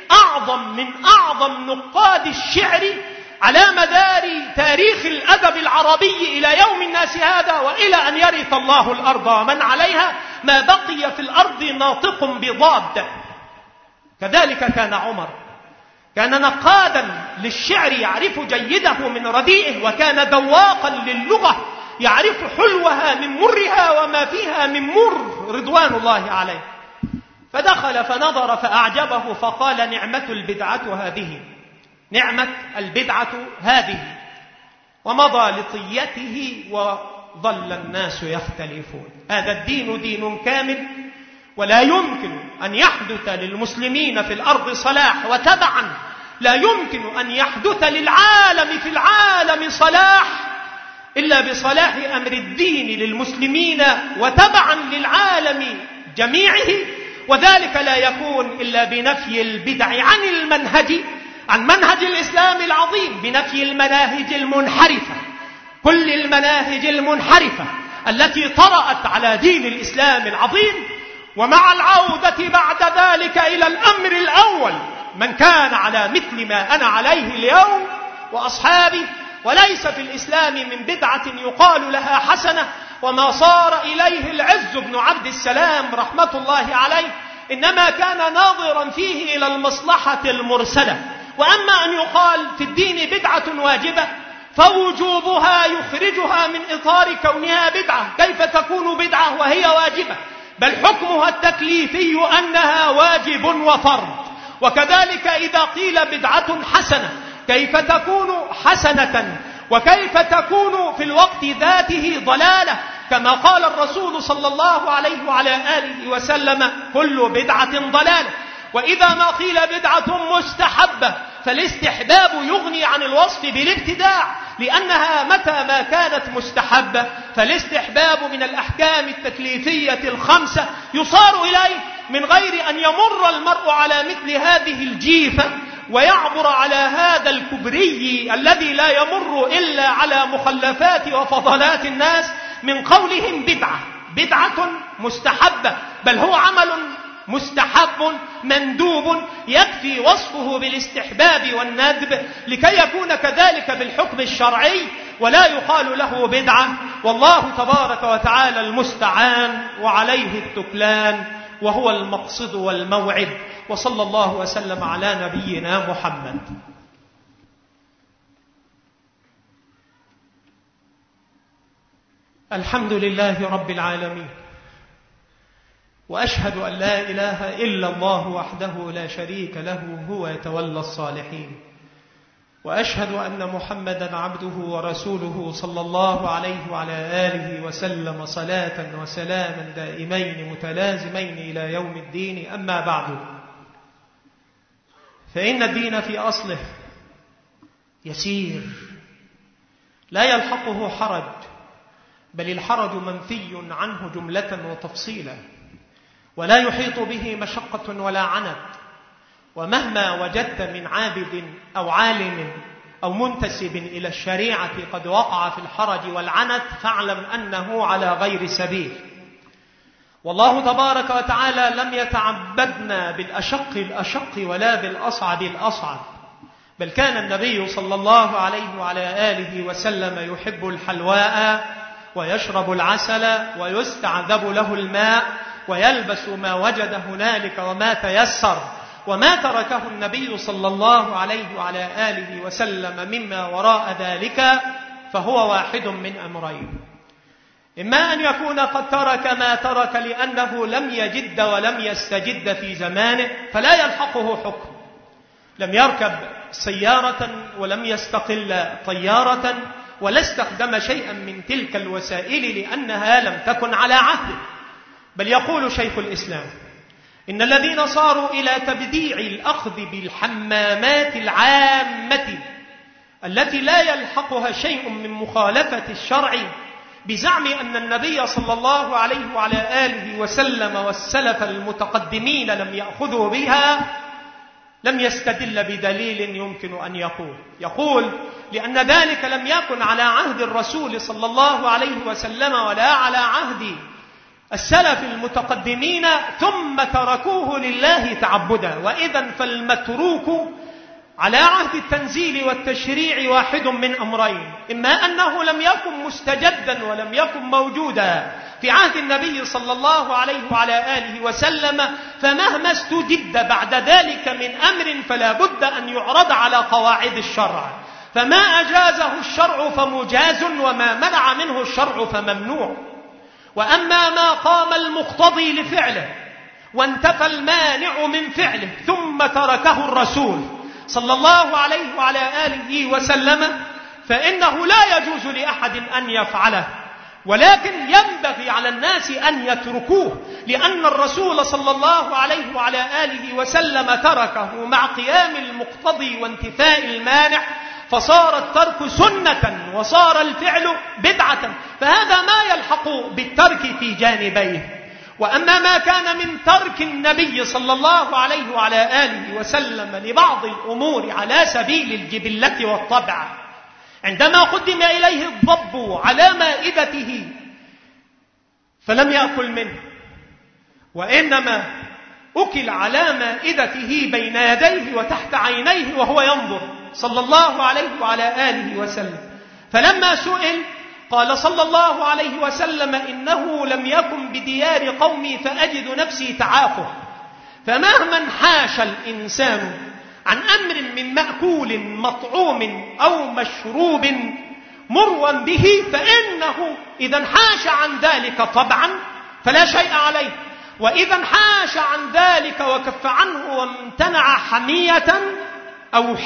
أعظم نقاد الشعر على مدار تاريخ الأدب العربي إلى يوم الناس هذا، وإلى أن يرث الله الأرض ومن عليها، ما بقي في الأرض ناطق بضاد. كذلك كان عمر، كان نقادا للشعر يعرف جيده من رديئه، وكان ذواقا للغة يعرف حلوها من مرها وما فيها من مر رضوان الله عليه. فدخل فنظر فأعجبه فقال: نعمة البدعة هذه، نعمة البدعة هذه، ومضى لطيته وظل الناس يختلفون. هذا الدين دين كامل، ولا يمكن أن يحدث للمسلمين في الأرض صلاح، وتبعا لا يمكن أن يحدث للعالم في العالم صلاح إلا بصلاح أمر الدين للمسلمين وتبعا للعالم جميعه، وذلك لا يكون إلا بنفي البدع عن منهج الإسلام العظيم، بنفي المناهج المنحرفة، كل المناهج المنحرفة التي طرأت على دين الإسلام العظيم، ومع العودة بعد ذلك إلى الأمر الأول: من كان على مثل ما أنا عليه اليوم وأصحابي. وليس في الإسلام من بدعة يقال لها حسنة، وما صار إليه العز بن عبد السلام رحمة الله عليه إنما كان ناظرا فيه إلى المصلحة المرسلة. وأما أن يقال في الدين بدعة واجبة فوجوبها يخرجها من إطار كونها بدعة. كيف تكون بدعة وهي واجبة؟ بل حكمها التكليفي أنها واجب وفرض. وكذلك إذا قيل بدعة حسنة كيف تكون حسنة، وكيف تكون في الوقت ذاته ضلالة، كما قال الرسول صلى الله عليه وعلى آله وسلم: كل بدعة ضلالة. وإذا ما قيل بدعة مستحبة فالاستحباب يغني عن الوصف بالابتداع، لأنها متى ما كانت مستحبة فالاستحباب من الأحكام التكليفية الخمسة يصار إليه من غير أن يمر المرء على مثل هذه الجيفة ويعبر على هذا الكبري الذي لا يمر إلا على مخلفات وفضلات الناس من قولهم بدعة مستحبة، بل هو عمل مستحب مندوب يكفي وصفه بالاستحباب والندب لكي يكون كذلك بالحكم الشرعي، ولا يقال له بدعة. والله تبارك وتعالى المستعان وعليه التكلان، وهو المقصد والموعد. وصلى الله وسلم على نبينا محمد. الحمد لله رب العالمين، وأشهد أن لا إله إلا الله وحده لا شريك له هو يتولى الصالحين، وأشهد أن محمدا عبده ورسوله صلى الله عليه وعلى آله وسلم صلاة وسلاما دائمين متلازمين إلى يوم الدين. أما بعد، فإن الدين في أصله يسير لا يلحقه حرج، بل الحرج منفي عنه جملة وتفصيلا، ولا يحيط به مشقة ولا عنت. ومهما وجدت من عابد أو عالم أو منتسب إلى الشريعة قد وقع في الحرج والعنت فاعلم أنه على غير سبيل. والله تبارك وتعالى لم يتعبدنا بالأشق الأشق ولا بالأصعب الأصعب، بل كان النبي صلى الله عليه وعلى آله وسلم يحب الحلواء ويشرب العسل ويستعذب له الماء ويلبس ما وجد هنالك وما تيسر، وما تركه النبي صلى الله عليه وعلى آله وسلم مما وراء ذلك فهو واحد من أمرين: إما أن يكون قد ترك ما ترك لأنه لم يجد ولم يستجد في زمانه فلا يلحقه حكم، لم يركب سيارة ولم يستقل طيارة ولا استخدم شيئا من تلك الوسائل لأنها لم تكن على عهده. بل يقول شيخ الإسلام: إن الذين صاروا إلى تبديع الأخذ بالحمامات العامة التي لا يلحقها شيء من مخالفة الشرع بزعم أن النبي صلى الله عليه وعلى آله وسلم والسلف المتقدمين لم يأخذوا بها، لم يستدل بدليل يمكن أن يقول لأن ذلك لم يكن على عهد الرسول صلى الله عليه وسلم ولا على عهد السلف المتقدمين ثم تركوه لله تعبدا. وإذا فالمتروك على عهد التنزيل والتشريع واحد من أمرين: إما أنه لم يكن مستجدا ولم يكن موجودا في عهد النبي صلى الله عليه وعلى آله وسلم، فمهما استجد بعد ذلك من أمر فلا بد أن يعرض على قواعد الشرع، فما أجازه الشرع فمجاز، وما منع منه الشرع فممنوع. وأما ما قام المقتضي لفعله وانتفى المانع من فعله ثم تركه الرسول صلى الله عليه وعلى آله وسلم، فإنه لا يجوز لأحد أن يفعله، ولكن ينبغي على الناس أن يتركوه، لأن الرسول صلى الله عليه وعلى آله وسلم تركه مع قيام المقتضي وانتفاء المانع، فصار الترك سنة وصار الفعل بدعة، فهذا ما يلحق بالترك في جانبيه. وأما ما كان من ترك النبي صلى الله عليه وعلى آله وسلم لبعض الأمور على سبيل الجبلة والطبع، عندما قدم إليه الضب على مائدته فلم يأكل منه، وإنما أكل على مائدته بين يديه وتحت عينيه وهو ينظر صلى الله عليه وعلى آله وسلم. فلما سئل قال صلى الله عليه وسلم: إنه لم يكن بديار قومي فأجد نفسي تعافه. فمهما انحاش الإنسان عن أمر من مأكول مطعوم أو مشروب مروا به، فإنه إذا انحاش عن ذلك طبعا فلا شيء عليه، وإذا انحاش عن ذلك وكف عنه وامتنع حمية أو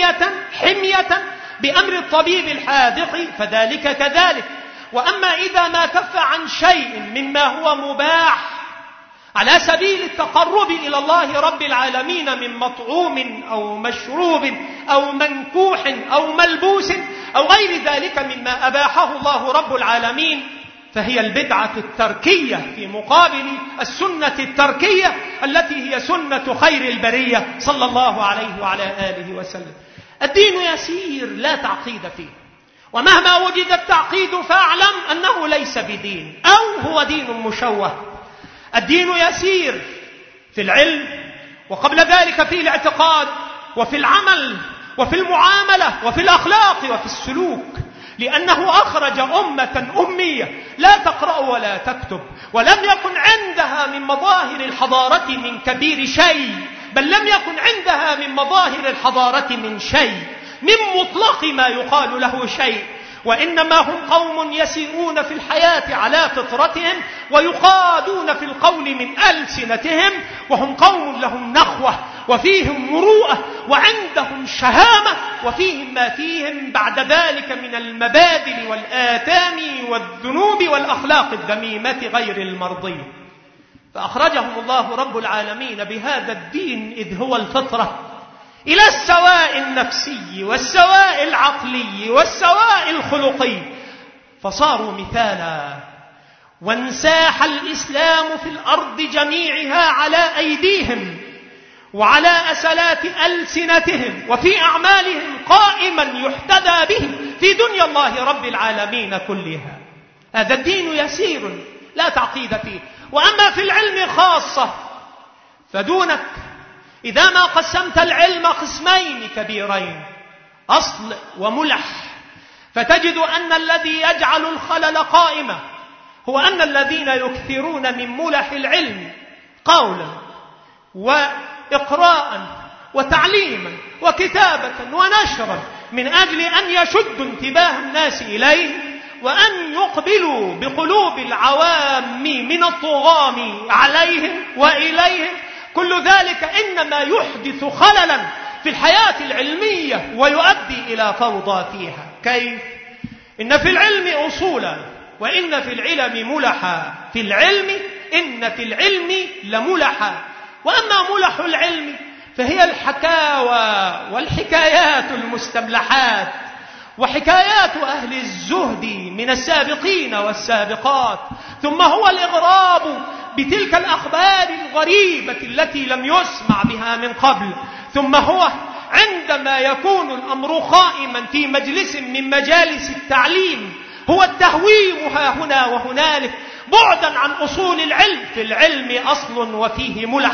حمية بأمر الطبيب الحاذق فذلك كذلك. وأما إذا ما كف عن شيء مما هو مباح على سبيل التقرب إلى الله رب العالمين من مطعوم أو مشروب أو منكوح أو ملبوس أو غير ذلك مما أباحه الله رب العالمين، فهي البدعة التركية في مقابل السنة التركية التي هي سنة خير البرية صلى الله عليه وعلى آله وسلم. الدين يسير لا تعقيد فيه، ومهما وجد التعقيد فاعلم أنه ليس بدين أو هو دين مشوه. الدين يسير في العلم، وقبل ذلك في الاعتقاد وفي العمل وفي المعاملة وفي الأخلاق وفي السلوك، لأنه أخرج أمة أمية لا تقرأ ولا تكتب، ولم يكن عندها من مظاهر الحضارة من كبير شيء، بل لم يكن عندها من مظاهر الحضارة من شيء، من مطلق ما يقال له شيء، وإنما هم قوم يسيرون في الحياة على فطرتهم ويقادون في القول من ألسنتهم، وهم قوم لهم نخوة وفيهم مروءة وعندهم شهامة، وفيهم ما فيهم بعد ذلك من المبادل والآثام والذنوب والأخلاق الذميمة غير المرضية. فأخرجهم الله رب العالمين بهذا الدين إذ هو الفطرة إلى السواء النفسي والسواء العقلي والسواء الخلقي، فصاروا مثالا، وانساح الإسلام في الأرض جميعها على أيديهم وعلى أسلات ألسنتهم وفي أعمالهم قائما يحتدى به في دنيا الله رب العالمين كلها. هذا الدين يسير لا تعقيد فيه. وأما في العلم خاصة فدونك، إذا ما قسمت العلم قسمين كبيرين أصل وملح، فتجد أن الذي يجعل الخلل قائمة هو أن الذين يكثرون من ملح العلم قولا وإقراء وتعليما وكتابة ونشرا من أجل أن يشدوا انتباه الناس إليه وأن يقبلوا بقلوب العوام من الطغام عليهم وإليهم، كل ذلك إنما يحدث خللا في الحياة العلمية ويؤدي إلى فوضى فيها. كيف؟ إن في العلم أصولا وإن في العلم ملحا، في العلم إن في العلم لملحا. وأما ملح العلم فهي الحكاوى والحكايات المستملحات وحكايات أهل الزهد من السابقين والسابقات، ثم هو الإغراب بتلك الأخبار الغريبة التي لم يسمع بها من قبل، ثم هو عندما يكون الأمر قائما في مجلس من مجالس التعليم هو التهويم ها هنا وهنالك بعدا عن أصول العلم. في العلم أصل وفيه ملح،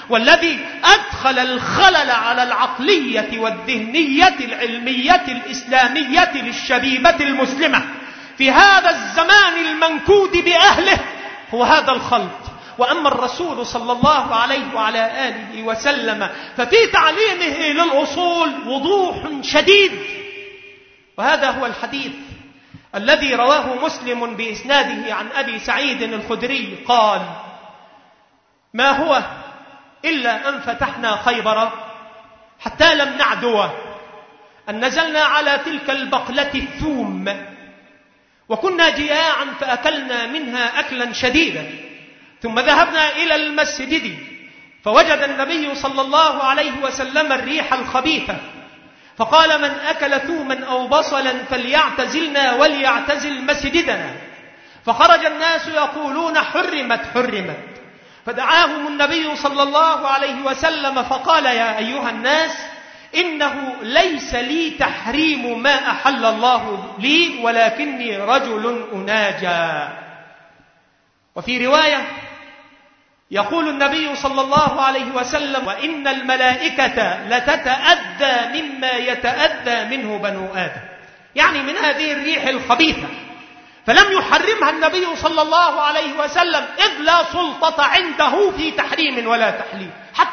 والذي أدخل الخلل على العقلية والذهنية العلمية الإسلامية للشبيبة المسلمة في هذا الزمان المنكود بأهله هو هذا الخلط. وأما الرسول صلى الله عليه وعلى آله وسلم ففي تعليمه للأصول وضوح شديد. وهذا هو الحديث الذي رواه مسلم بإسناده عن أبي سعيد الخدري قال: ما هو إلا أن فتحنا خيبر حتى لم نعدو أن نزلنا على تلك البقلة الثوم وكنا جياعا فأكلنا منها أكلا شديدا، ثم ذهبنا إلى المسجد فوجد النبي صلى الله عليه وسلم الريح الخبيثة فقال: من أكل ثوما أو بصلا فليعتزلنا وليعتزل مسجدنا. فخرج الناس يقولون: حرمت حرمت. فدعاهم النبي صلى الله عليه وسلم فقال: يا أيها الناس، إنه ليس لي تحريم ما أحل الله لي ولكني رجل أناجى. وفي رواية يقول النبي صلى الله عليه وسلم: وإن الملائكة لتتأذى مما يتأذى منه بنو آدم، يعني من هذه الريح الخبيثة. فلم يحرمها النبي صلى الله عليه وسلم إذ لا سلطة عنده في تحريم ولا تحليل.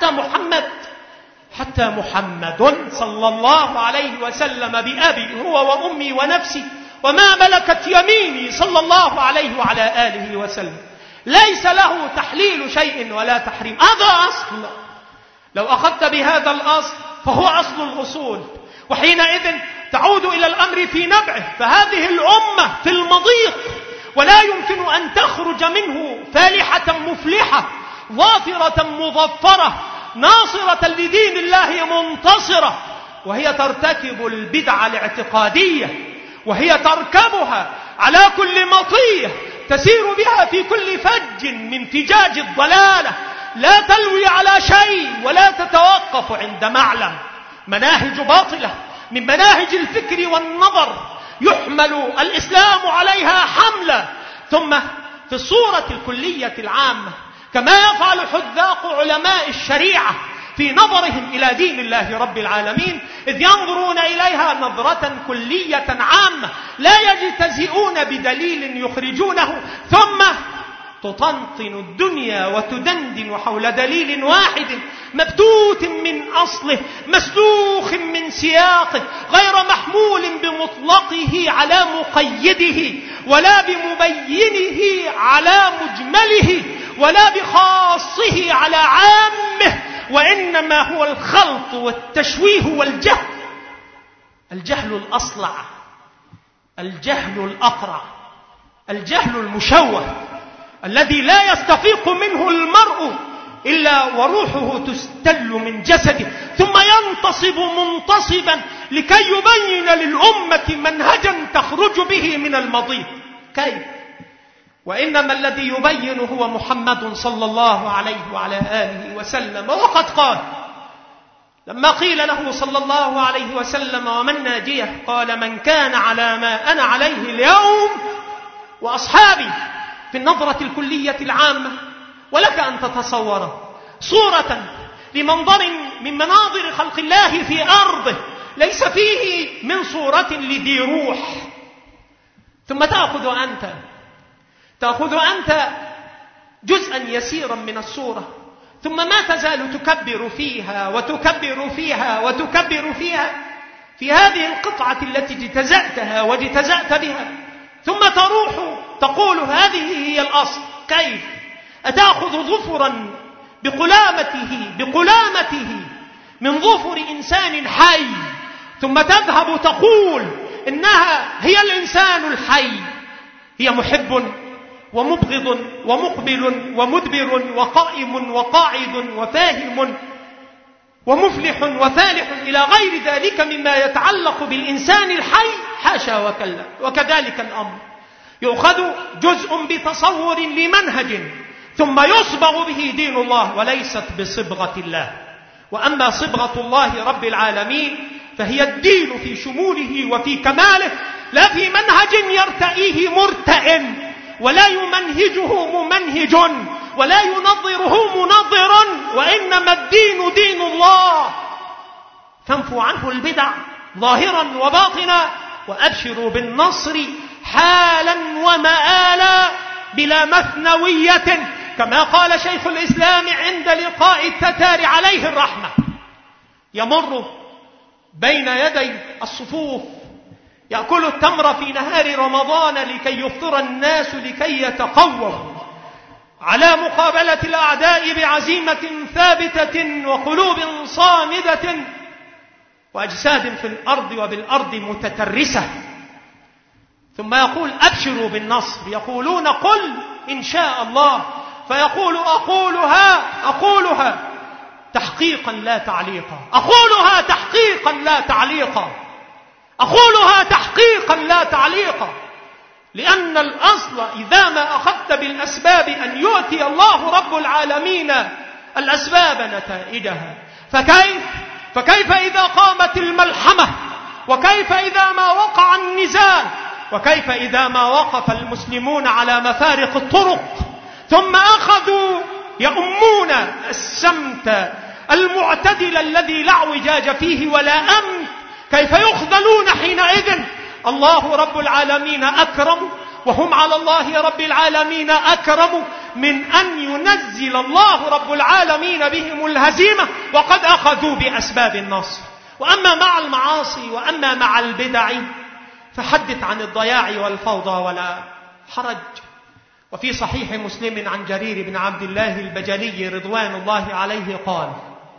حتى محمد صلى الله عليه وسلم بأبي هو وأمي ونفسي وما ملكت يميني صلى الله عليه وعلى آله وسلم ليس له تحليل شيء ولا تحريم. هذا أصل، لو أخذت بهذا الأصل فهو أصل الأصول، وحينئذ تعود إلى الأمر في نبعه. فهذه الأمة في المضيق ولا يمكن أن تخرج منه فالحة مفلحة ظافرة مظفرة ناصرة لدين الله منتصرة، وهي ترتكب البدع الاعتقادية، وهي تركبها على كل مطية، تسير بها في كل فج من فجاج الضلالة، لا تلوي على شيء ولا تتوقف عند معلم. مناهج باطلة من مناهج الفكر والنظر يحمل الإسلام عليها حملة. ثم في الصورة الكلية العامة كما يفعل حذاق علماء الشريعة في نظرهم إلى دين الله رب العالمين، إذ ينظرون إليها نظرة كلية عامة لا يجتزئون بدليل يخرجونه، ثم تطنطن الدنيا وتدندن حول دليل واحد مبتوت من أصله مسلوخ من سياقه، غير محمول بمطلقه على مقيده، ولا بمبينه على مجمله، ولا بخاصه على عامه، وإنما هو الخلط والتشويه والجهل. الجهل الأصلع، الجهل الأقرع، الجهل المشوه الذي لا يستفيق منه المرء إلا وروحه تستل من جسده، ثم ينتصب منتصبا لكي يبين للأمة منهجا تخرج به من المضيق. كيف؟ وإنما الذي يبين هو محمد صلى الله عليه وعلى آله وسلم. وقد قال لما قيل له صلى الله عليه وسلم: ومن ناجيه؟ قال: من كان على ما أنا عليه اليوم وأصحابي، في النظرة الكلية العامة. ولك أن تتصور صورة لمنظر من مناظر خلق الله في أرضه ليس فيه من صورة لذي روح، ثم تأخذ أنت جزءا يسيرا من الصورة، ثم ما تزال تكبر فيها وتكبر فيها وتكبر فيها في هذه القطعة التي اجتزأتها واجتزأت بها، ثم تروح تقول هذه هي الأصل. كيف؟ أتأخذ ظفرا بقلامته من ظفر إنسان حي، ثم تذهب تقول إنها هي الإنسان الحي، هي محب ومبغض ومقبل ومدبر وقائم وقاعد وفاهم ومفلح وفالح إلى غير ذلك مما يتعلق بالإنسان الحي؟ حاشا وكلا. وكذلك الأمر، يؤخذ جزء بتصور لمنهج ثم يصبغ به دين الله، وليست بصبغة الله. وأما صبغة الله رب العالمين فهي الدين في شموله وفي كماله، لا في منهج يرتئيه مرتئ، ولا يمنهجه ممنهج، ولا ينظره منظر، وإنما إنما الدين دين الله، فانفوا عنه البدع ظاهرا وباطنا، وأبشروا بالنصر حالا ومآلا بلا مثنوية، كما قال شيخ الإسلام عند لقاء التتار عليه الرحمة. يمر بين يدي الصفوف يأكل التمر في نهار رمضان لكي يفطر الناس لكي يتقووا على مقابلة الأعداء بعزيمة ثابتة وقلوب صامدة وأجساد في الأرض وبالأرض متترسة، ثم يقول أبشروا بالنصر، يقولون قل إن شاء الله، فيقول أقولها تحقيقا لا تعليقا، أقولها تحقيقا لا تعليقا، أقولها تحقيقا لا تعليقا، لأن الأصل إذا ما أخذت بالأسباب أن يؤتي الله رب العالمين الأسباب نتائجها. فكيف إذا قامت الملحمة، وكيف إذا ما وقع النزال، وكيف إذا ما وقف المسلمون على مفارق الطرق ثم أخذوا يؤمون السمت المعتدل الذي لا اعوجاج فيه ولا أمن، كيف يخذلون حينئذ؟ الله رب العالمين أكرم، وهم على الله رب العالمين أكرم من أن ينزل الله رب العالمين بهم الهزيمة وقد أخذوا بأسباب النصر. وأما مع المعاصي وأما مع البدع فحدث عن الضياع والفوضى ولا حرج. وفي صحيح مسلم عن جرير بن عبد الله البجلي رضوان الله عليه قال: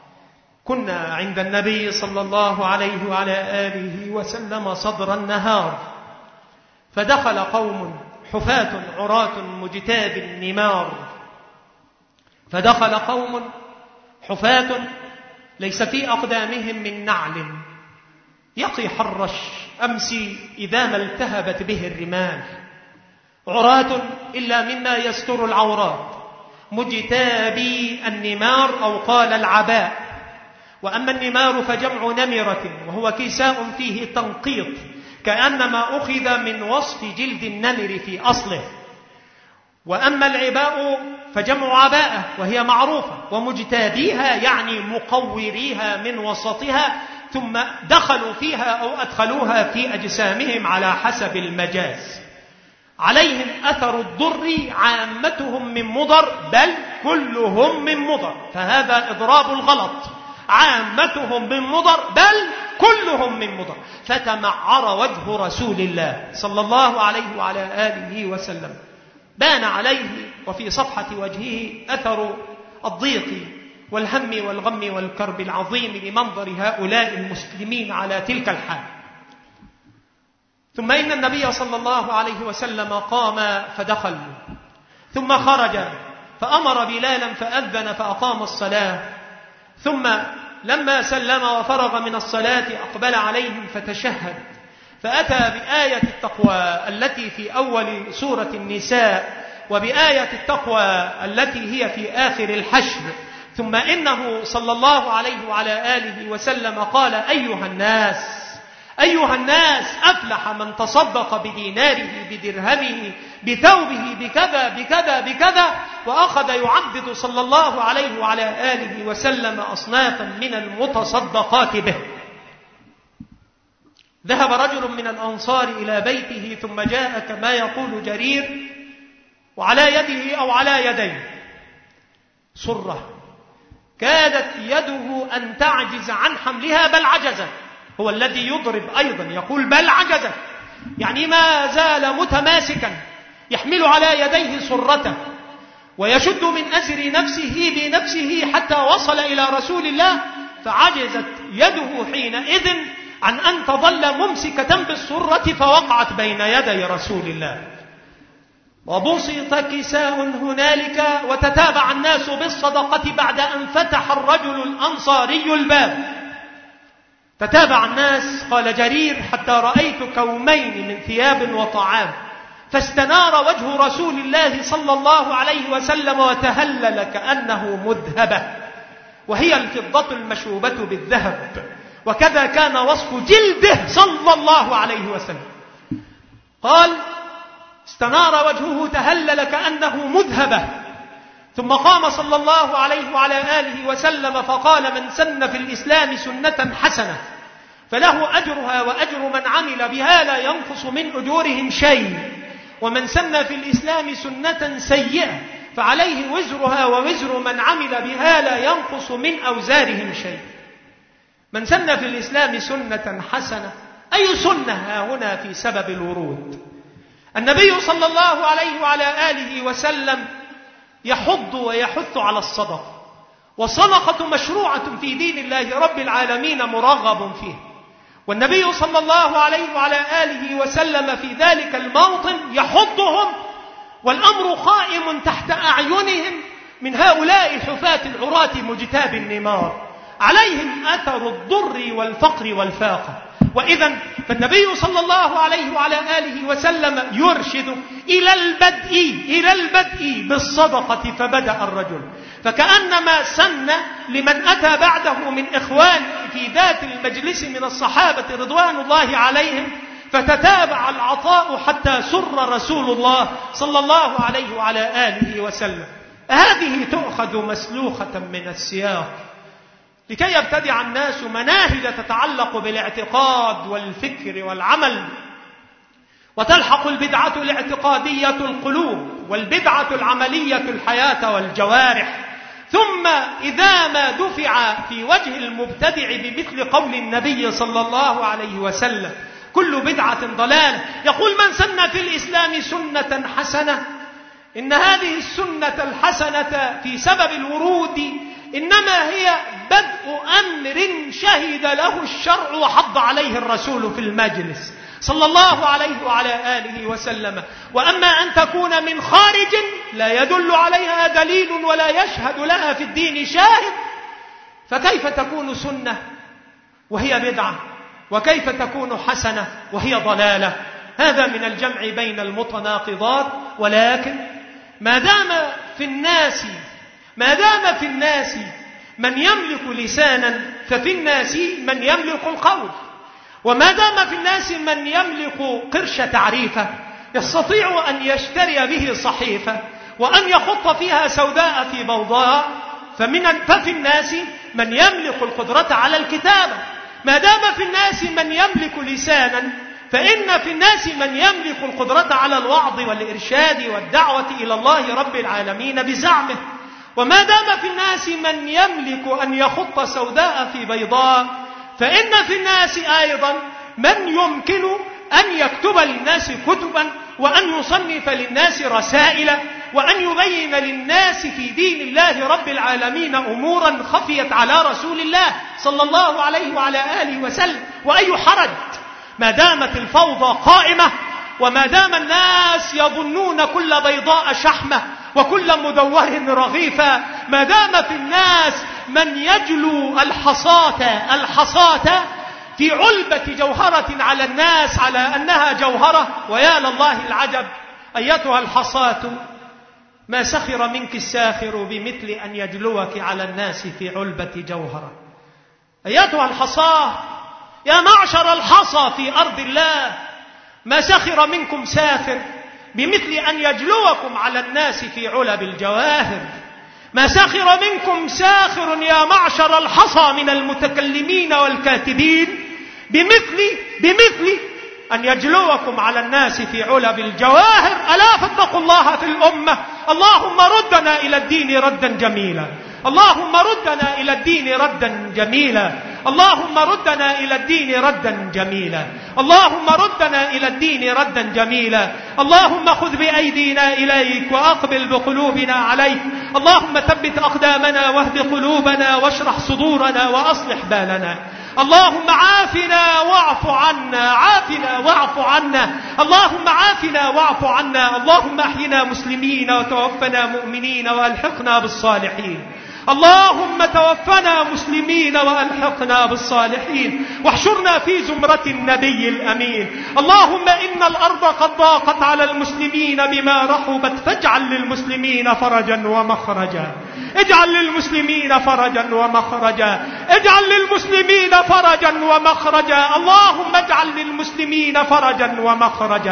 كنا عند النبي صلى الله عليه وعلى آله وسلم صدر النهار، فدخل قوم حفاة عراة مجتاب النمار، فدخل قوم حفاة ليس في أقدامهم من نعل، يقي حر الأمس إذا ما التهبت به الرمال، عراة إلا مما يستر العورات، مجتابي النمار أو قال العباء. وأما النمار فجمع نمرة، وهو كساء فيه تنقيط كأنما أخذ من وصف جلد النمر في أصله. وأما العباء فجمع عباءة وهي معروفة، ومجتابيها يعني مقوريها من وسطها ثم دخلوا فيها أو أدخلوها في أجسامهم على حسب المجاز. عليهم أثر الضر، عامتهم من مضر بل كلهم من مضر، فهذا إضراب الغلط، عامتهم من مضر بل كلهم من مضر. فتمعر وجه رسول الله صلى الله عليه وعلى آله وسلم، بان عليه وفي صفحة وجهه أثر الضيق والهم والغم والكرب العظيم لمنظر هؤلاء المسلمين على تلك الحال. ثم إن النبي صلى الله عليه وسلم قام فدخل، ثم خرج فأمر بلالا فأذن فأقام الصلاة، ثم لما سلم وفرغ من الصلاة أقبل عليهم فتشهد، فأتى بآية التقوى التي في أول سورة النساء، وبآية التقوى التي هي في آخر الحشر. ثم إنه صلى الله عليه وعلى آله وسلم قال: أيها الناس أفلح من تصدق بديناره بدرهمه بثوبه بكذا بكذا بكذا، وأخذ يعدد صلى الله عليه وعلى آله وسلم أصنافا من المتصدقات به. ذهب رجل من الأنصار إلى بيته ثم جاء كما يقول جرير وعلى يده أو على يديه صرة كادت يده أن تعجز عن حملها بل عجزت. هو الذي يضرب أيضا يقول بل عجزت، يعني ما زال متماسكا يحمل على يديه صرته ويشد من أزر نفسه بنفسه حتى وصل إلى رسول الله، فعجزت يده حينئذ عن أن تظل ممسكة بالصرة فوقعت بين يدي رسول الله، وبسط كساء هنالك وتتابع الناس بالصدقة بعد أن فتح الرجل الأنصاري الباب. تتابع الناس قال جرير حتى رأيت كومين من ثياب وطعام، فاستنار وجه رسول الله صلى الله عليه وسلم وتهلل كأنه مذهبة، وهي الفضة المشوبة بالذهب، وكذا كان وصف جلده صلى الله عليه وسلم. قال استنار وجهه تهلل كأنه مذهبة، ثم قام صلى الله عليه وعلى آله وسلم فقال: من سن في الإسلام سنة حسنة فله أجرها وأجر من عمل بها لا ينقص من أجورهم شيء، ومن سن في الإسلام سنة سيئة فعليه وزرها ووزر من عمل بها لا ينقص من أوزارهم شيء. من سن في الإسلام سنة حسنة، أي سنة هنا في سبب الورود؟ النبي صلى الله عليه وعلى آله وسلم يحض ويحث على الصدقة، والصدقة مشروعة في دين الله رب العالمين مرغب فيه، والنبي صلى الله عليه وعلى آله وسلم في ذلك الموطن يحضهم، والأمر قائم تحت أعينهم من هؤلاء الحفاة العراة مجتاب النمار، عليهم أثر الضر والفقر والفاقة. وإذا فالنبي صلى الله عليه وعلى آله وسلم يرشد إلى البدء بالصدقة، فبدأ الرجل، فكأنما سن لمن أتى بعده من إخوان في ذات المجلس من الصحابة رضوان الله عليهم، فتتابع العطاء حتى سر رسول الله صلى الله عليه وعلى آله وسلم. هذه تؤخذ مسلوخة من السياق لكي يبتدع الناس مناهج تتعلق بالاعتقاد والفكر والعمل، وتلحق البدعة الاعتقادية القلوب، والبدعة العملية الحياة والجوارح. ثم إذا ما دفع في وجه المبتدع بمثل قول النبي صلى الله عليه وسلم: كل بدعة ضلالة، يقول: من سن في الإسلام سنة حسنة، إن هذه السنة الحسنة في سبب الورود إنما هي بدء أمر شهد له الشرع وحض عليه الرسول في المجلس صلى الله عليه وعلى آله وسلم. وأما أن تكون من خارج لا يدل عليها دليل ولا يشهد لها في الدين شاهد، فكيف تكون سنة وهي بدعة؟ وكيف تكون حسنة وهي ضلالة؟ هذا من الجمع بين المتناقضات. ولكن ما دام في الناس من يملك لسانا، ففي الناس من يملك القول، وما دام في الناس من يملك قرش تعريفة يستطيع أن يشتري به صحيفة وأن يخط فيها سوداء في بوضاء، ففي الناس من يملك القدرة على الكتابة. ما دام في الناس من يملك لسانا، فإن في الناس من يملك القدرة على الوعظ والإرشاد والدعوة إلى الله رب العالمين بزعمه. وما دام في الناس من يملك أن يخط سوداء في بيضاء، فإن في الناس أيضا من يمكن أن يكتب للناس كتبا، وأن يصنف للناس رسائل، وأن يبين للناس في دين الله رب العالمين أمورا خفيت على رسول الله صلى الله عليه وعلى آله وسلم. وأي حرج ما دامت الفوضى قائمة، وما دام الناس يظنون كل بيضاء شحمة وكل مدور رغيفة، ما دام في الناس من يجلو الحصاة في علبة جوهرة على الناس على أنها جوهرة. ويا لله العجب أيتها الحصاة، ما سخر منك الساخر بمثل أن يجلوك على الناس في علبة جوهرة. أيتها الحصاة، يا معشر الحصى في أرض الله، ما سخر منكم ساخر بمثل أن يجلوكم على الناس في علب الجواهر. ما سخر منكم ساخر يا معشر الحصى من المتكلمين والكاتبين بمثل أن يجلوكم على الناس في علب الجواهر. ألا فاتقوا الله في الأمة. اللهم ردنا إلى الدين ردا جميلا، اللهم ردنا إلى الدين ردا جميلا، اللهم ردنا إلى الدين ردا جميلا، اللهم ردنا إلى الدين ردا جميلا. اللهم خذ بأيدينا إليك وأقبل بقلوبنا عليك. اللهم ثبت أقدامنا واهد قلوبنا واشرح صدورنا وأصلح بالنا. اللهم عافنا واعف عنا، عافنا واعف عنا، اللهم عافنا واعف عنا. اللهم احينا مسلمين وتوفنا مؤمنين وألحقنا بالصالحين. اللهم توفنا مسلمين وألحقنا بالصالحين، واحشرنا في زمرة النبي الأمين. اللهم إن الأرض قد ضاقت على المسلمين بما رحبت، فاجعل للمسلمين فرجا ومخرجا، اجعل للمسلمين فرجا ومخرجا، اجعل للمسلمين فرجا ومخرجا. اللهم اجعل للمسلمين فرجا ومخرجا.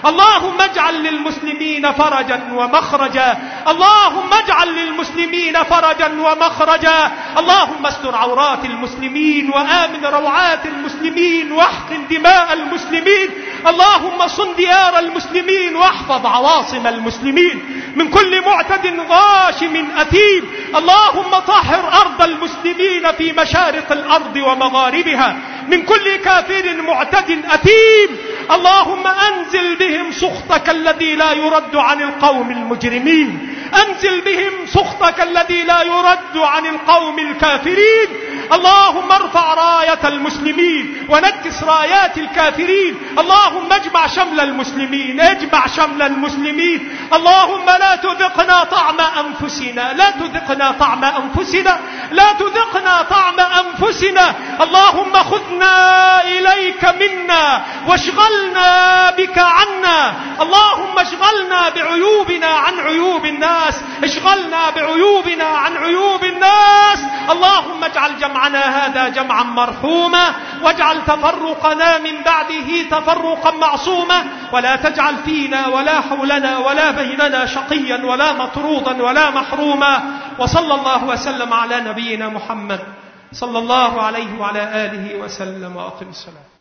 اللهم اجعل للمسلمين فرجا ومخرجا، اللهم اجعل للمسلمين فرجا ومخرجا. اللهم استر عورات المسلمين وآمن روعات المسلمين واحقن دماء المسلمين. اللهم صن ديار المسلمين واحفظ عواصم المسلمين من كل معتد غاشم أثيم. اللهم طهر أرض المسلمين في مشارق الأرض ومغاربها من كل كافر معتد أثيم. اللهم أنزل بهم سخطك الذي لا يرد عن القوم المجرمين، أنزل بهم سخطك الذي لا يرد عن القوم الكافرين. اللهم ارفع راية المسلمين ونكس رايات الكافرين. اللهم اجمع شمل المسلمين، اجمع شمل المسلمين. اللهم لا تذقنا طعم أنفسنا، لا تذقنا طعم أنفسنا، لا تذقنا طعم أنفسنا. اللهم خذنا إليك منا واشغلنا بك عنا. اللهم اشغلنا بعيوبنا عن عيوب الناس، اشغلنا بعيوبنا عن عيوب الناس. اللهم اجعل جمعنا هذا جمعا مرحوما، واجعل تفرقنا من بعده تفرقا معصوما، ولا تجعل فينا ولا حولنا ولا بيننا شقيا ولا مطرودا ولا محروما. وصلى الله وسلم على نبينا محمد صلى الله عليه وعلى آله وسلم. وأقم الصلاة.